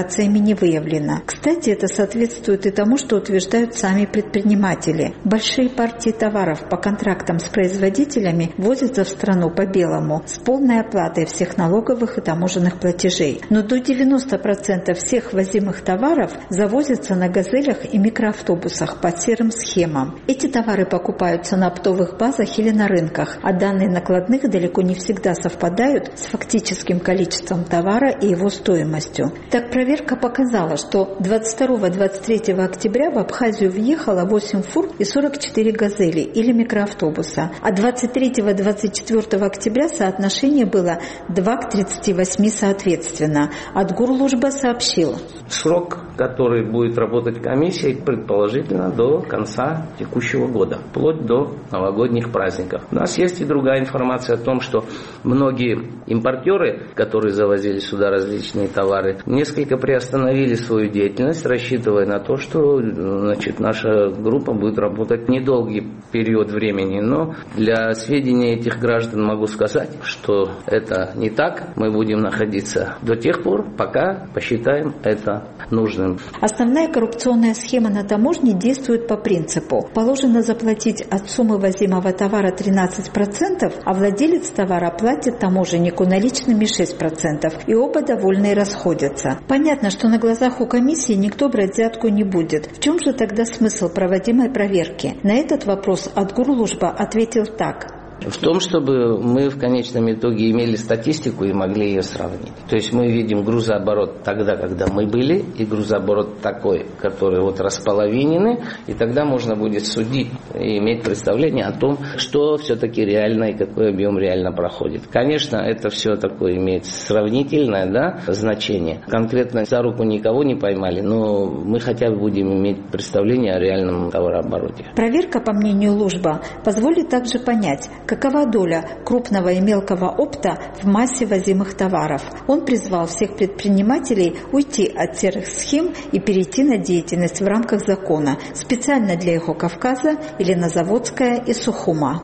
не выявлено. Кстати, это соответствует и тому, что утверждают сами предприниматели. Большие партии товаров по контрактам с производителями возятся в страну по белому с полной оплатой всех налоговых и таможенных платежей. Но до девяноста процентов всех возимых товаров завозятся на газелях и микроавтобусах по серым схемам. Эти товары покупаются на оптовых базах или на рынках, а данные накладных далеко не всегда совпадают с фактическим количеством товара и его стоимостью. Так, проверка показала, что двадцать второго — двадцать третьего октября в Абхазию въехало восемь фур и сорок четыре газели или микроавтобуса, а двадцать третьего — двадцать четвёртого октября соотношение было два к тридцати восьми соответственно. Отгурлужба сообщила. Срок, который будет работать комиссия, предположительно до конца текущего года, вплоть до новогодних праздников. У нас есть и другая информация о том, что многие импортеры, которые завозили сюда различные товары, несколько приостановили свою деятельность, рассчитывая на то, что, значит, наша группа будет работать недолгий период времени. Но для сведения этих граждан могу сказать, что это не так. Мы будем находиться до тех пор, пока посчитаем это нужным. Основная коррупционная схема на таможне действует по принципу: положено заплатить от суммы возимого товара тринадцать процентов, а владелец товара платит таможеннику наличными шесть процентов, и оба довольны и расходятся. Понятно, что на глазах у комиссии никто брать взятку не будет. В чем же тогда смысл проводимой проверки? На этот вопрос Отгурлужба ответил так. В том, чтобы мы в конечном итоге имели статистику и могли ее сравнить. То есть мы видим грузооборот тогда, когда мы были, и грузооборот такой, который вот располовиненный, и тогда можно будет судить и иметь представление о том, что все-таки реально и какой объем реально проходит. Конечно, это все такое имеет сравнительное, да, значение. Конкретно за руку никого не поймали, но мы хотя бы будем иметь представление о реальном товарообороте. Проверка, по мнению Лужба, позволит также понять, какова доля крупного и мелкого опта в массе возимых товаров. Он призвал всех предпринимателей уйти от серых схем и перейти на деятельность в рамках закона, специально для Эхо-Кавказа, Еленозаводская и Сухума.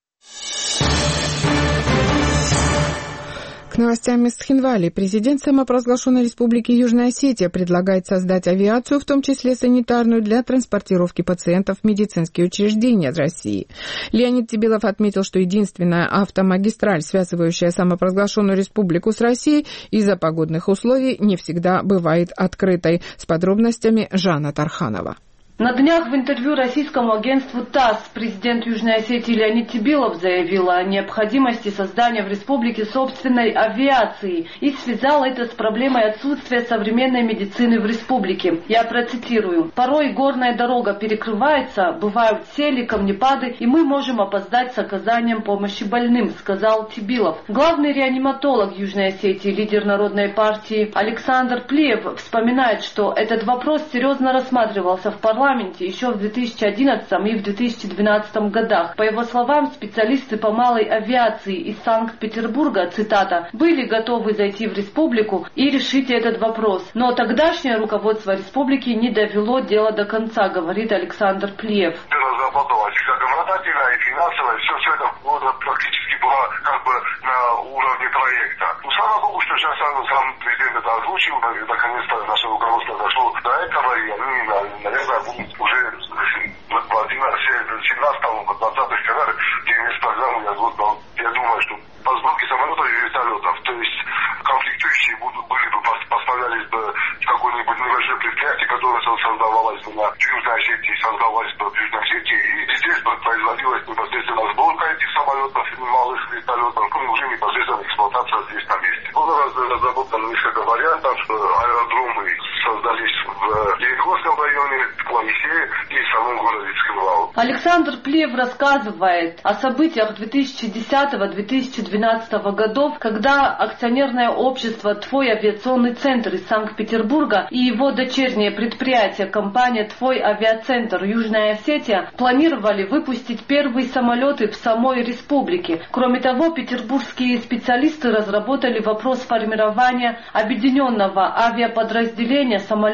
К новостям из Цхинвали. Президент самопровозглашенной республики Южная Осетия предлагает создать авиацию, в том числе санитарную, для транспортировки пациентов в медицинские учреждения России. Леонид Тебилов отметил, что единственная автомагистраль, связывающая самопровозглашенную республику с Россией, из-за погодных условий не всегда бывает открытой. С подробностями Жанна Тарханова. На днях в интервью российскому агентству ТАСС президент Южной Осетии Леонид Тебилов заявил о необходимости создания в республике собственной авиации и связал это с проблемой отсутствия современной медицины в республике. Я процитирую. «Порой горная дорога перекрывается, бывают сели, камнепады, и мы можем опоздать с оказанием помощи больным», сказал Тебилов. Главный реаниматолог Южной Осетии, лидер Народной партии Александр Плиев вспоминает, что этот вопрос серьезно рассматривался в парламенте еще в две тысячи одиннадцатом и в две тысячи двенадцатом годах. По его словам, специалисты по малой авиации из Санкт-Петербурга, цитата, были готовы зайти в республику и решить этот вопрос. Но тогдашнее руководство республики не довело дело до конца, говорит Александр Плиев. Разрабатывалась законодательно и финансово, все, все это практически было как бы на уровне проекта. Ну, слава богу, что сейчас сам, сам президент это озвучил, наконец-то наше руководство дошло до этого, и они, наверное, будут уже в семнадцатом двадцатых годах через программу, я, я думаю, что по сборке самолетов и вертолетов, то есть конфликтующие будут, были бы, поставлялись бы в какое-нибудь небольшое предприятие, которое создавалось бы на Южной Осетии, создавалось бы в Южной Осетии, и здесь бы производилась непосредственно сборка этих самолетов и малых вертолетов, ну и уже непосредственно эксплуатация здесь на месте. Было разработано несколько вариантов, аэродромы создались в Деревенском районе, в Кламисе и в самом городе Цхинвал. Александр Плиев рассказывает о событиях две тысячи десятого — две тысячи двенадцатого годов, когда акционерное общество «Твой авиационный центр» из Санкт-Петербурга и его дочернее предприятие компания «Твой авиацентр» Южная Осетия планировали выпустить первые самолеты в самой республике. Кроме того, петербургские специалисты разработали вопрос формирования объединенного авиаподразделения самолетов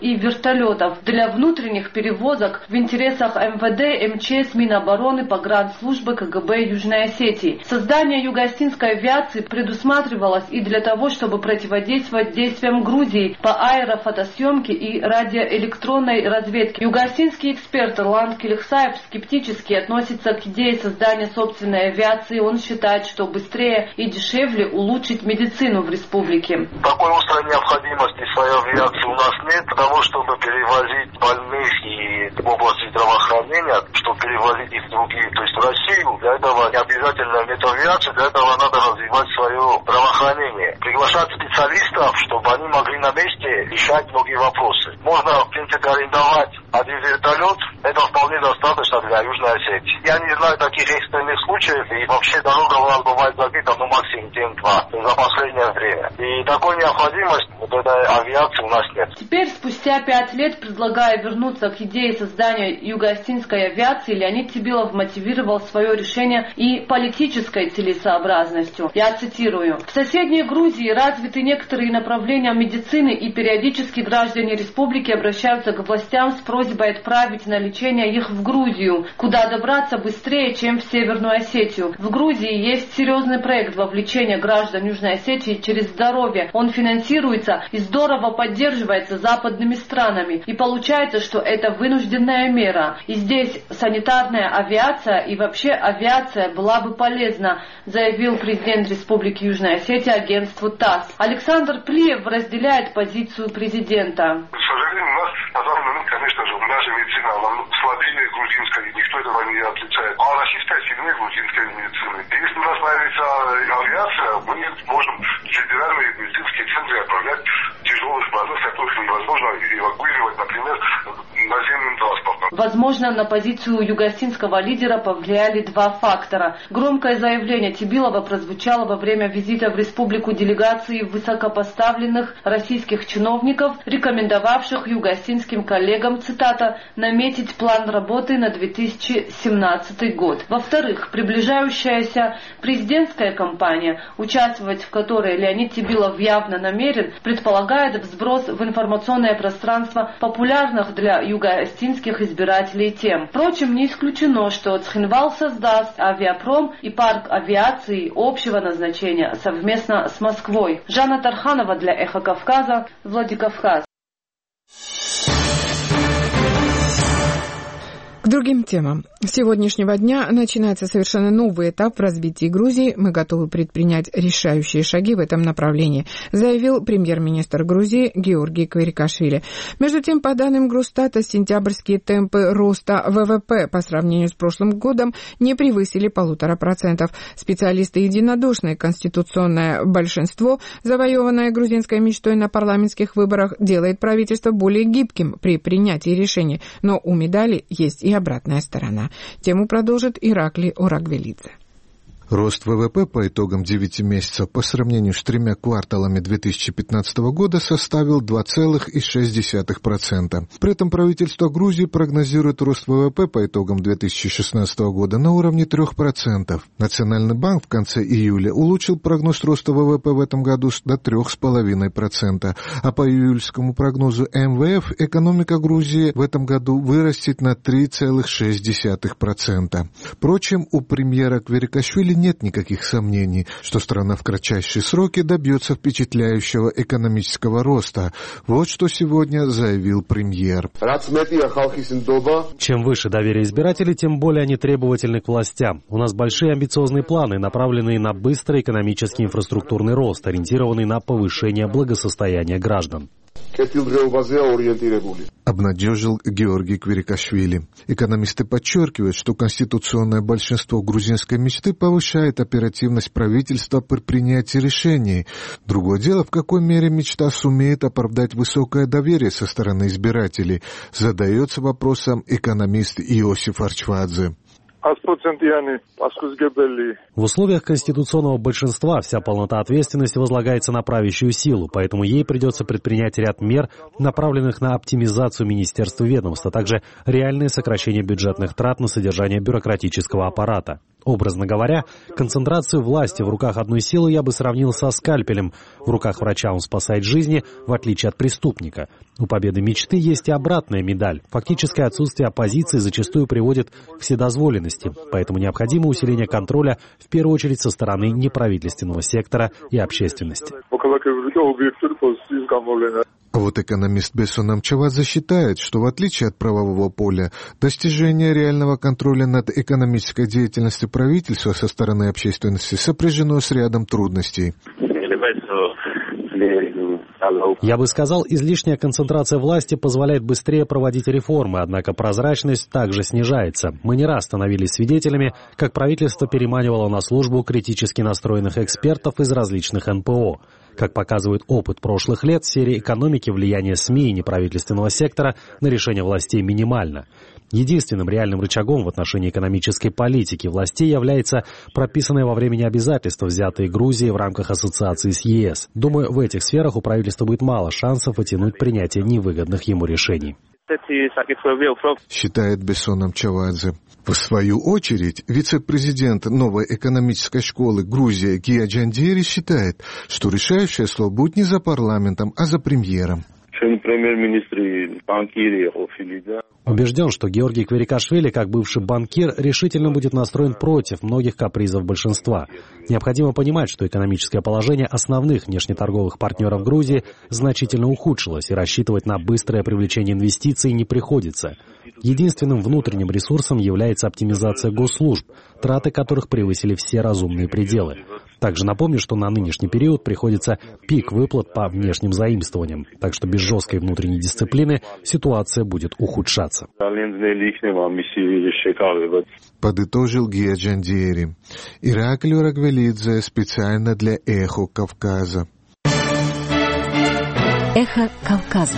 и вертолетов для внутренних перевозок в интересах эм вэ дэ, эм че эс, Минобороны, погранслужбы, ка гэ бэ Южной Осетии. Создание юго-осетинской авиации предусматривалось и для того, чтобы противодействовать действиям Грузии по аэрофотосъемке и радиоэлектронной разведке. Юго-осетинский эксперт Ирланд Келихсаев скептически относится к идее создания собственной авиации. Он считает, что быстрее и дешевле улучшить медицину в республике. Такой острой необходимости своей авиации у нас нет, потому чтобы перевозить больных и в области здравоохранения, чтобы перевозить их в другие, то есть в Россию, для этого не обязательно иметь авиацию, для этого надо развивать свое здравоохранение. Приглашать специалистов, чтобы они могли на месте решать многие вопросы. Можно, в принципе, арендовать один вертолет, это вполне достаточно для Южной Осетии. Я не знаю таких экстренных случаев, и вообще дорога у нас бывает закрыта, ну, максимум день-два за последнее время. И такой необходимости вот этой авиации у нас нет. Теперь, спустя пять лет, предлагая вернуться к идее создания юго-осетинской авиации, Леонид Тибилов мотивировал свое решение и политической целесообразностью. Я цитирую. «В соседней Грузии развиты некоторые направления медицины, и периодически граждане республики обращаются к властям с просьбой отправить на лечение их в Грузию, куда добраться быстрее, чем в Северную Осетию. В Грузии есть серьезный проект вовлечения граждан Южной Осетии через здоровье. Он финансируется и здорово поддерживается западными странами. И получается, что это вынужденная мера. И здесь санитарная авиация и вообще авиация была бы полезна», заявил президент Республики Южная Осетия агентству ТАСС. Александр Плиев разделяет позицию президента. К сожалению, у нас на данный момент, конечно же, наша медицина слабее грузинской, никто этого не отличает. А российская сильнее грузинской медицины. И если у нас появится авиация, мы можем в федеральные медицинские центры отправлять тяжелых больных, которых невозможно эвакуировать, например, наземным транспортом. Возможно, на позицию юго-осетинского лидера повлияли два фактора. Громкое заявление Тибилова прозвучало во время визита в республику делегации высокопоставленных российских чиновников, рекомендовавших юго-осетинским коллегам, цитата, «наметить план работы на две тысячи семнадцатый год». Во-вторых, приближающаяся президентская кампания, участвовать в которой Леонид Тибилов явно намерен, предполагает взброс в информационное пространство популярных для юго-осетинских избирателей тем. Впрочем, не исключено, что Цхинвал создаст авиапром и парк авиации общего назначения совместно с Москвой. Жанна Тарханова для «Эхо Кавказа», Владикавказ. К другим темам. С сегодняшнего дня начинается совершенно новый этап в развитии Грузии. Мы готовы предпринять решающие шаги в этом направлении, заявил премьер-министр Грузии Георгий Кверикашвили. Между тем, по данным Грустата, сентябрьские темпы роста вэ вэ пэ по сравнению с прошлым годом не превысили полутора процентов. Специалисты единодушны. Конституционное большинство, завоеванное грузинской мечтой на парламентских выборах, делает правительство более гибким при принятии решений. Но у медали есть и обратная сторона. Тему продолжит Ираклий Орагвелидзе. Рост вэ вэ пэ по итогам девяти месяцев по сравнению с тремя кварталами две тысячи пятнадцатого года составил два целых шесть десятых процента. При этом правительство Грузии прогнозирует рост вэ вэ пэ по итогам две тысячи шестнадцатого года на уровне трех процентов. Национальный банк в конце июля улучшил прогноз роста вэ вэ пэ в этом году до три целых пять десятых процента, а по июльскому прогнозу эм вэ эф экономика Грузии в этом году вырастет на три целых шесть десятых процента. Впрочем, у премьера Кверикашвили нет никаких сомнений, что страна в кратчайшие сроки добьется впечатляющего экономического роста. Вот что сегодня заявил премьер. Чем выше доверие избирателей, тем более они требовательны к властям. У нас большие амбициозные планы, направленные на быстрый экономический инфраструктурный рост, ориентированный на повышение благосостояния граждан. Обнадежил Георгий Кверикашвили. Экономисты подчеркивают, что конституционное большинство грузинской мечты повышает оперативность правительства при принятии решений. Другое дело, в какой мере мечта сумеет оправдать высокое доверие со стороны избирателей, задается вопросом экономист Иосиф Арчвадзе. В условиях конституционного большинства вся полнота ответственности возлагается на правящую силу, поэтому ей придется предпринять ряд мер, направленных на оптимизацию министерств и ведомств, а также реальное сокращение бюджетных трат на содержание бюрократического аппарата. Образно говоря, концентрацию власти в руках одной силы я бы сравнил со скальпелем. В руках врача он спасает жизни, в отличие от преступника. У победы мечты есть и обратная медаль. Фактическое отсутствие оппозиции зачастую приводит к вседозволенности, поэтому необходимо усиление контроля, в первую очередь со стороны неправительственного сектора и общественности. А вот экономист Бессон Амчавадзе считает, что в отличие от правового поля, достижение реального контроля над экономической деятельностью правительства со стороны общественности сопряжено с рядом трудностей. Я бы сказал, излишняя концентрация власти позволяет быстрее проводить реформы, однако прозрачность также снижается. Мы не раз становились свидетелями, как правительство переманивало на службу критически настроенных экспертов из различных эн пэ о. Как показывает опыт прошлых лет, в сфере экономики влияние СМИ и неправительственного сектора на решение властей минимально. Единственным реальным рычагом в отношении экономической политики властей является прописанное во времени обязательство, взятое Грузией в рамках ассоциации с е эс. Думаю, в этих сферах у правительства будет мало шансов оттянуть принятие невыгодных ему решений. Считает Бессон Амчавадзе. В свою очередь, вице-президент новой экономической школы Грузии Гия Джандиери считает, что решающее слово будет не за парламентом, а за премьером. Убежден, что Георгий Кверикашвили, как бывший банкир, решительно будет настроен против многих капризов большинства. Необходимо понимать, что экономическое положение основных внешнеторговых партнеров Грузии значительно ухудшилось, и рассчитывать на быстрое привлечение инвестиций не приходится. Единственным внутренним ресурсом является оптимизация госслужб, траты которых превысили все разумные пределы. Также напомню, что на нынешний период приходится пик выплат по внешним заимствованиям, так что без жесткой внутренней дисциплины ситуация будет ухудшаться. Подытожил Гия Джандиери. Ираклио Рагвелидзе специально для «Эхо Кавказа». Эхо Кавказа.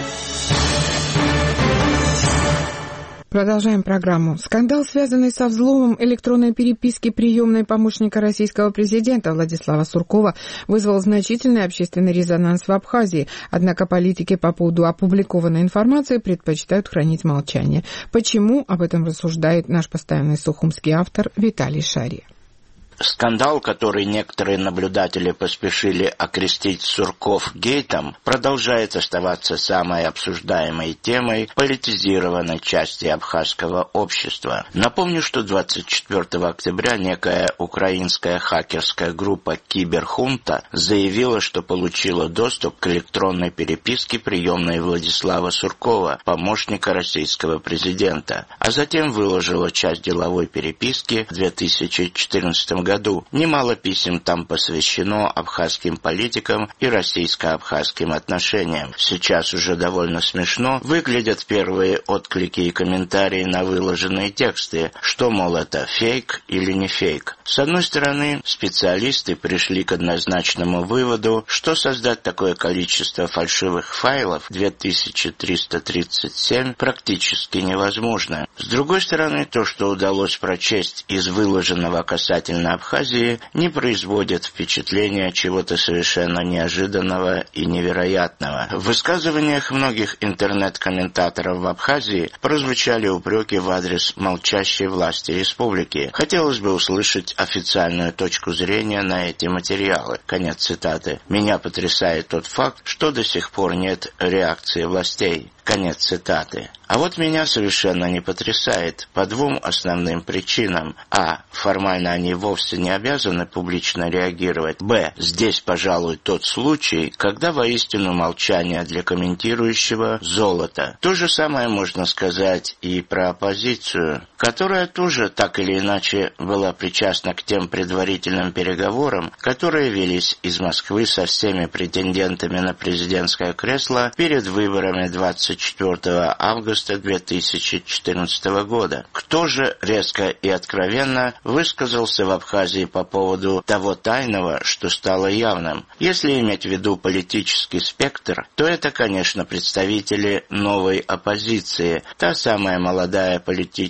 Продолжаем программу. Скандал, связанный со взломом электронной переписки приемной помощника российского президента Владислава Суркова, вызвал значительный общественный резонанс в Абхазии. Однако политики по поводу опубликованной информации предпочитают хранить молчание. Почему? Об этом рассуждает наш постоянный сухумский автор Виталий Шария. Скандал, который некоторые наблюдатели поспешили окрестить Сурков-гейтом, продолжает оставаться самой обсуждаемой темой политизированной части абхазского общества. Напомню, что двадцать четвёртого октября некая украинская хакерская группа «Киберхунта» заявила, что получила доступ к электронной переписке приемной Владислава Суркова, помощника российского президента, а затем выложила часть деловой переписки в две тысячи четырнадцатом году. Немало писем там посвящено абхазским политикам и российско-абхазским отношениям. Сейчас уже довольно смешно выглядят первые отклики и комментарии на выложенные тексты, что, мол, это фейк или не фейк. С одной стороны, специалисты пришли к однозначному выводу, что создать такое количество фальшивых файлов, две тысячи триста тридцать семь, практически невозможно. С другой стороны, то, что удалось прочесть из выложенного касательно Абхазии, не производит впечатления чего-то совершенно неожиданного и невероятного. В высказываниях многих интернет-комментаторов в Абхазии прозвучали упреки в адрес молчащей власти республики. Хотелось бы услышать официальную точку зрения на эти материалы. Конец цитаты. «Меня потрясает тот факт, что до сих пор нет реакции властей». Конец цитаты. А вот меня совершенно не потрясает по двум основным причинам. А. Формально они вовсе не обязаны публично реагировать. Б. Здесь, пожалуй, тот случай, когда воистину молчание для комментирующего – золото. То же самое можно сказать и про оппозицию, которая тоже так или иначе была причастна к тем предварительным переговорам, которые велись из Москвы со всеми претендентами на президентское кресло перед выборами двадцать четвёртого августа две тысячи четырнадцатого года. Кто же резко и откровенно высказался в Абхазии по поводу того тайного, что стало явным? Если иметь в виду политический спектр, то это, конечно, представители новой оппозиции, та самая молодая политическая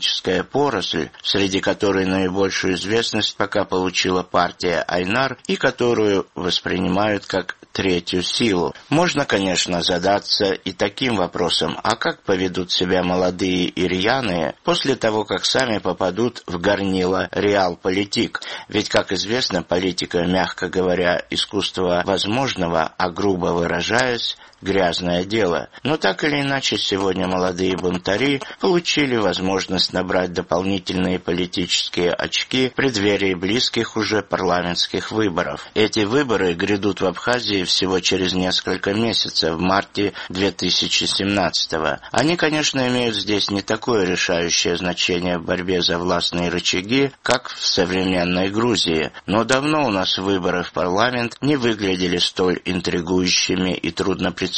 поросль, среди которой наибольшую известность пока получила партия Айнар и которую воспринимают как третью силу. Можно, конечно, задаться и таким вопросом, а как поведут себя молодые и рьяные после того, как сами попадут в горнило реалполитик? Ведь, как известно, политика, мягко говоря, искусство возможного, а грубо выражаясь, грязное дело. Но так или иначе, сегодня молодые бунтари получили возможность набрать дополнительные политические очки в преддверии близких уже парламентских выборов. Эти выборы грядут в Абхазии всего через несколько месяцев, в марте две тысячи семнадцатого. Они, конечно, имеют здесь не такое решающее значение в борьбе за властные рычаги, как в современной Грузии. Но давно у нас выборы в парламент не выглядели столь интригующими и труднопредсказуемыми,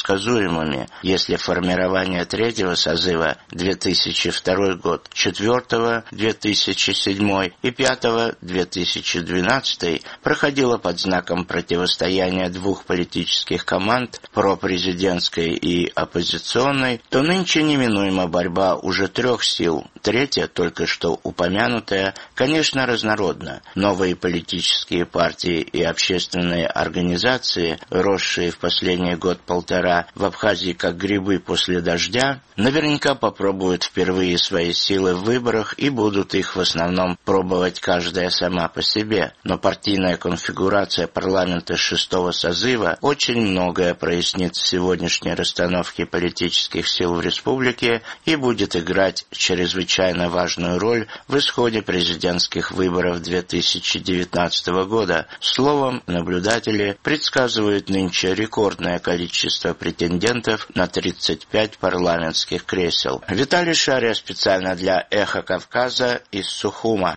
если формирование третьего созыва две тысячи второй год, четвертого две тысячи седьмой и пятого две тысячи двенадцатый проходило под знаком противостояния двух политических команд, пропрезидентской и оппозиционной, то нынче неминуема борьба уже трех сил. Третья, только что упомянутая, конечно, разнородна. Новые политические партии и общественные организации, росшие в последний год-полтора в Абхазии как грибы после дождя, наверняка попробуют впервые свои силы в выборах и будут их в основном пробовать каждая сама по себе. Но партийная конфигурация парламента шестого созыва очень многое прояснит в сегодняшней расстановке политических сил в республике и будет играть чрезвычайно важную роль в исходе президентских выборов две тысячи девятнадцатого года. Словом, наблюдатели предсказывают нынче рекордное количество претендентов на тридцать пять парламентских кресел. Виталий Шария специально для «Эхо Кавказа» из Сухума.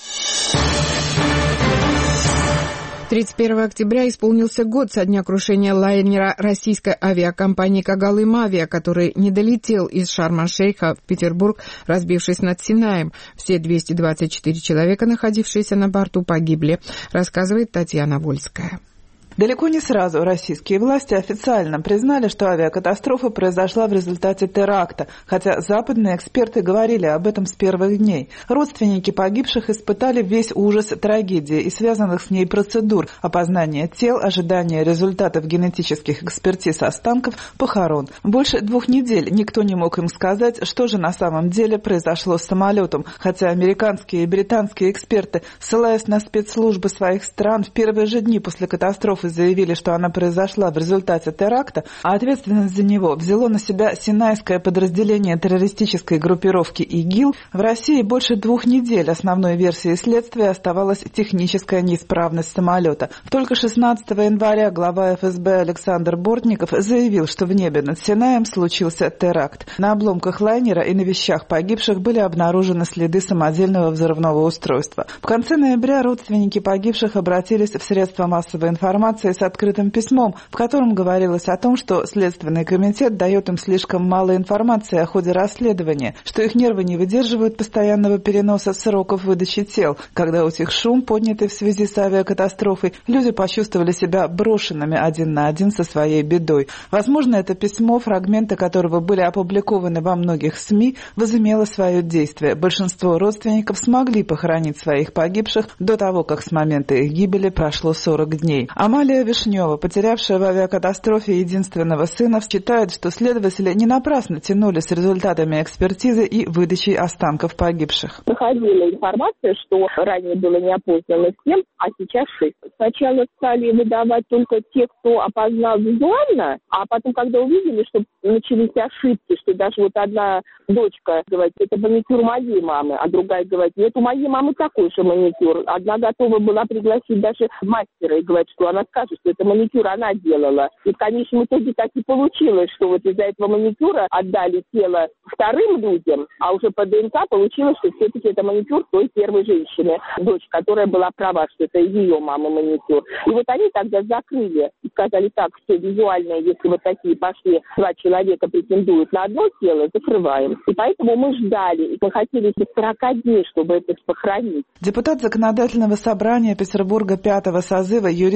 тридцать первого октября исполнился год со дня крушения лайнера российской авиакомпании «Когалым Авиа», который не долетел из Шарм-эль-Шейха в Петербург, разбившись над Синаем. Все двести двадцать четыре человека, находившиеся на борту, погибли, рассказывает Татьяна Вольская. Далеко не сразу российские власти официально признали, что авиакатастрофа произошла в результате теракта, хотя западные эксперты говорили об этом с первых дней. Родственники погибших испытали весь ужас трагедии и связанных с ней процедур: опознания тел, ожидания результатов генетических экспертиз останков, похорон. Больше двух недель никто не мог им сказать, что же на самом деле произошло с самолетом, хотя американские и британские эксперты, ссылаясь на спецслужбы своих стран, в первые же дни после катастрофы заявили, что она произошла в результате теракта, а ответственность за него взяло на себя синайское подразделение террористической группировки ИГИЛ. В России больше двух недель основной версией следствия оставалась техническая неисправность самолета. Только шестнадцатого января глава эф эс бэ Александр Бортников заявил, что в небе над Синаем случился теракт. На обломках лайнера и на вещах погибших были обнаружены следы самодельного взрывного устройства. В конце ноября родственники погибших обратились в средства массовой информации с открытым письмом, в котором говорилось о том, что Следственный комитет дает им слишком мало информации о ходе расследования, что их нервы не выдерживают постоянного переноса сроков выдачи тел. Когда утих шум, поднятый в связи с авиакатастрофой, люди почувствовали себя брошенными один на один со своей бедой. Возможно, это письмо, фрагменты которого были опубликованы во многих СМИ, возымело свое действие. Большинство родственников смогли похоронить своих погибших до того, как с момента их гибели прошло сорок дней. Амалия Вишнева, потерявшая в авиакатастрофе единственного сына, считает, что следователи не напрасно тянули с результатами экспертизы и выдачей останков погибших. Находила информация, что ранее было не опознано семь, а сейчас шесть. Сначала стали выдавать только те, кто опознал визуально, а потом, когда увидели, что начались ошибки, что даже вот одна дочка говорит, это маникюр моей мамы, а другая говорит, нет, у моей мамы такой же маникюр. Одна готова была пригласить даже мастера и говорит, что она скажет, что это маникюр она делала. И в конечном итоге так и получилось, что вот из-за этого маникюра отдали тело вторым людям, а уже по ДНК получилось, что все-таки это маникюр той первой женщины, дочь, которая была права, что это ее мама маникюр. И вот они тогда закрыли и сказали, так, все визуальное, если вот такие пошли, два человека претендуют на одно тело, закрываем. И поэтому мы ждали, и мы хотели сорок дней, чтобы это похоронить. Депутат Законодательного собрания Петербурга пятого созыва, юрист Александр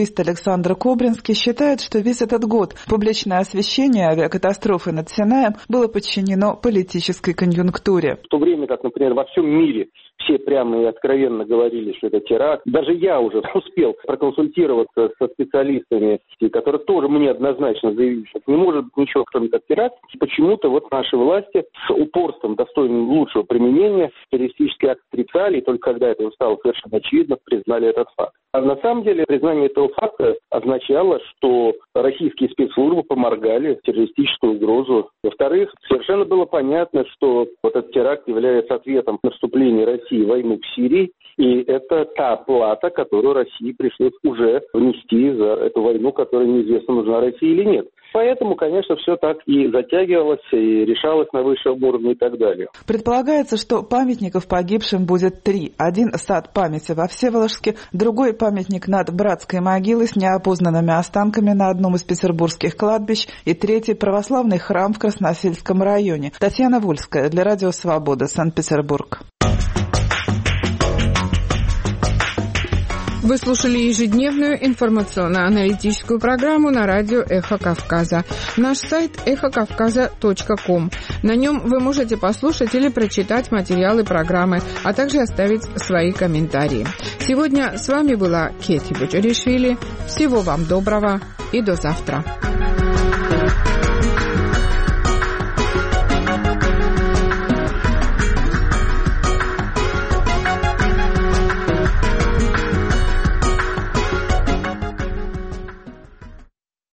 Александр Кобринский считает, что весь этот год публичное освещение авиакатастрофы над Синаем было подчинено политической конъюнктуре. В то время как, например, во всем мире все прямо и откровенно говорили, что это теракт. Даже я уже успел проконсультироваться со специалистами, которые тоже мне однозначно заявили, что не может быть ничего, кроме как теракт. Почему-то вот наши власти с упорством, достойным лучшего применения, террористический акт отрицали, и только когда это стало совершенно очевидно, признали этот факт. А на самом деле признание этого факта означало, что российские спецслужбы поморгали террористическую угрозу. Во-вторых, совершенно было понятно, что вот этот теракт является ответом на вступление России в войну в Сирии, и это та плата, которую России пришлось уже внести за эту войну, которая неизвестно, нужна России или нет. Поэтому, конечно, все так и затягивалось, и решалось на высшем уровне и так далее. Предполагается, что памятников погибшим будет три. Один — сад памяти во Всеволожске, другой — памятник над братской могилой с неопознанными останками на одном из петербургских кладбищ, и третий — православный храм в Красносельском районе. Татьяна Вольская для Радио Свобода, Санкт-Петербург. Вы слушали ежедневную информационно-аналитическую программу на радио «Эхо Кавказа». Наш сайт эхо кавказа точка ком. На нем вы можете послушать или прочитать материалы программы, а также оставить свои комментарии. Сегодня с вами была Кети Бочаришвили. Всего вам доброго и до завтра.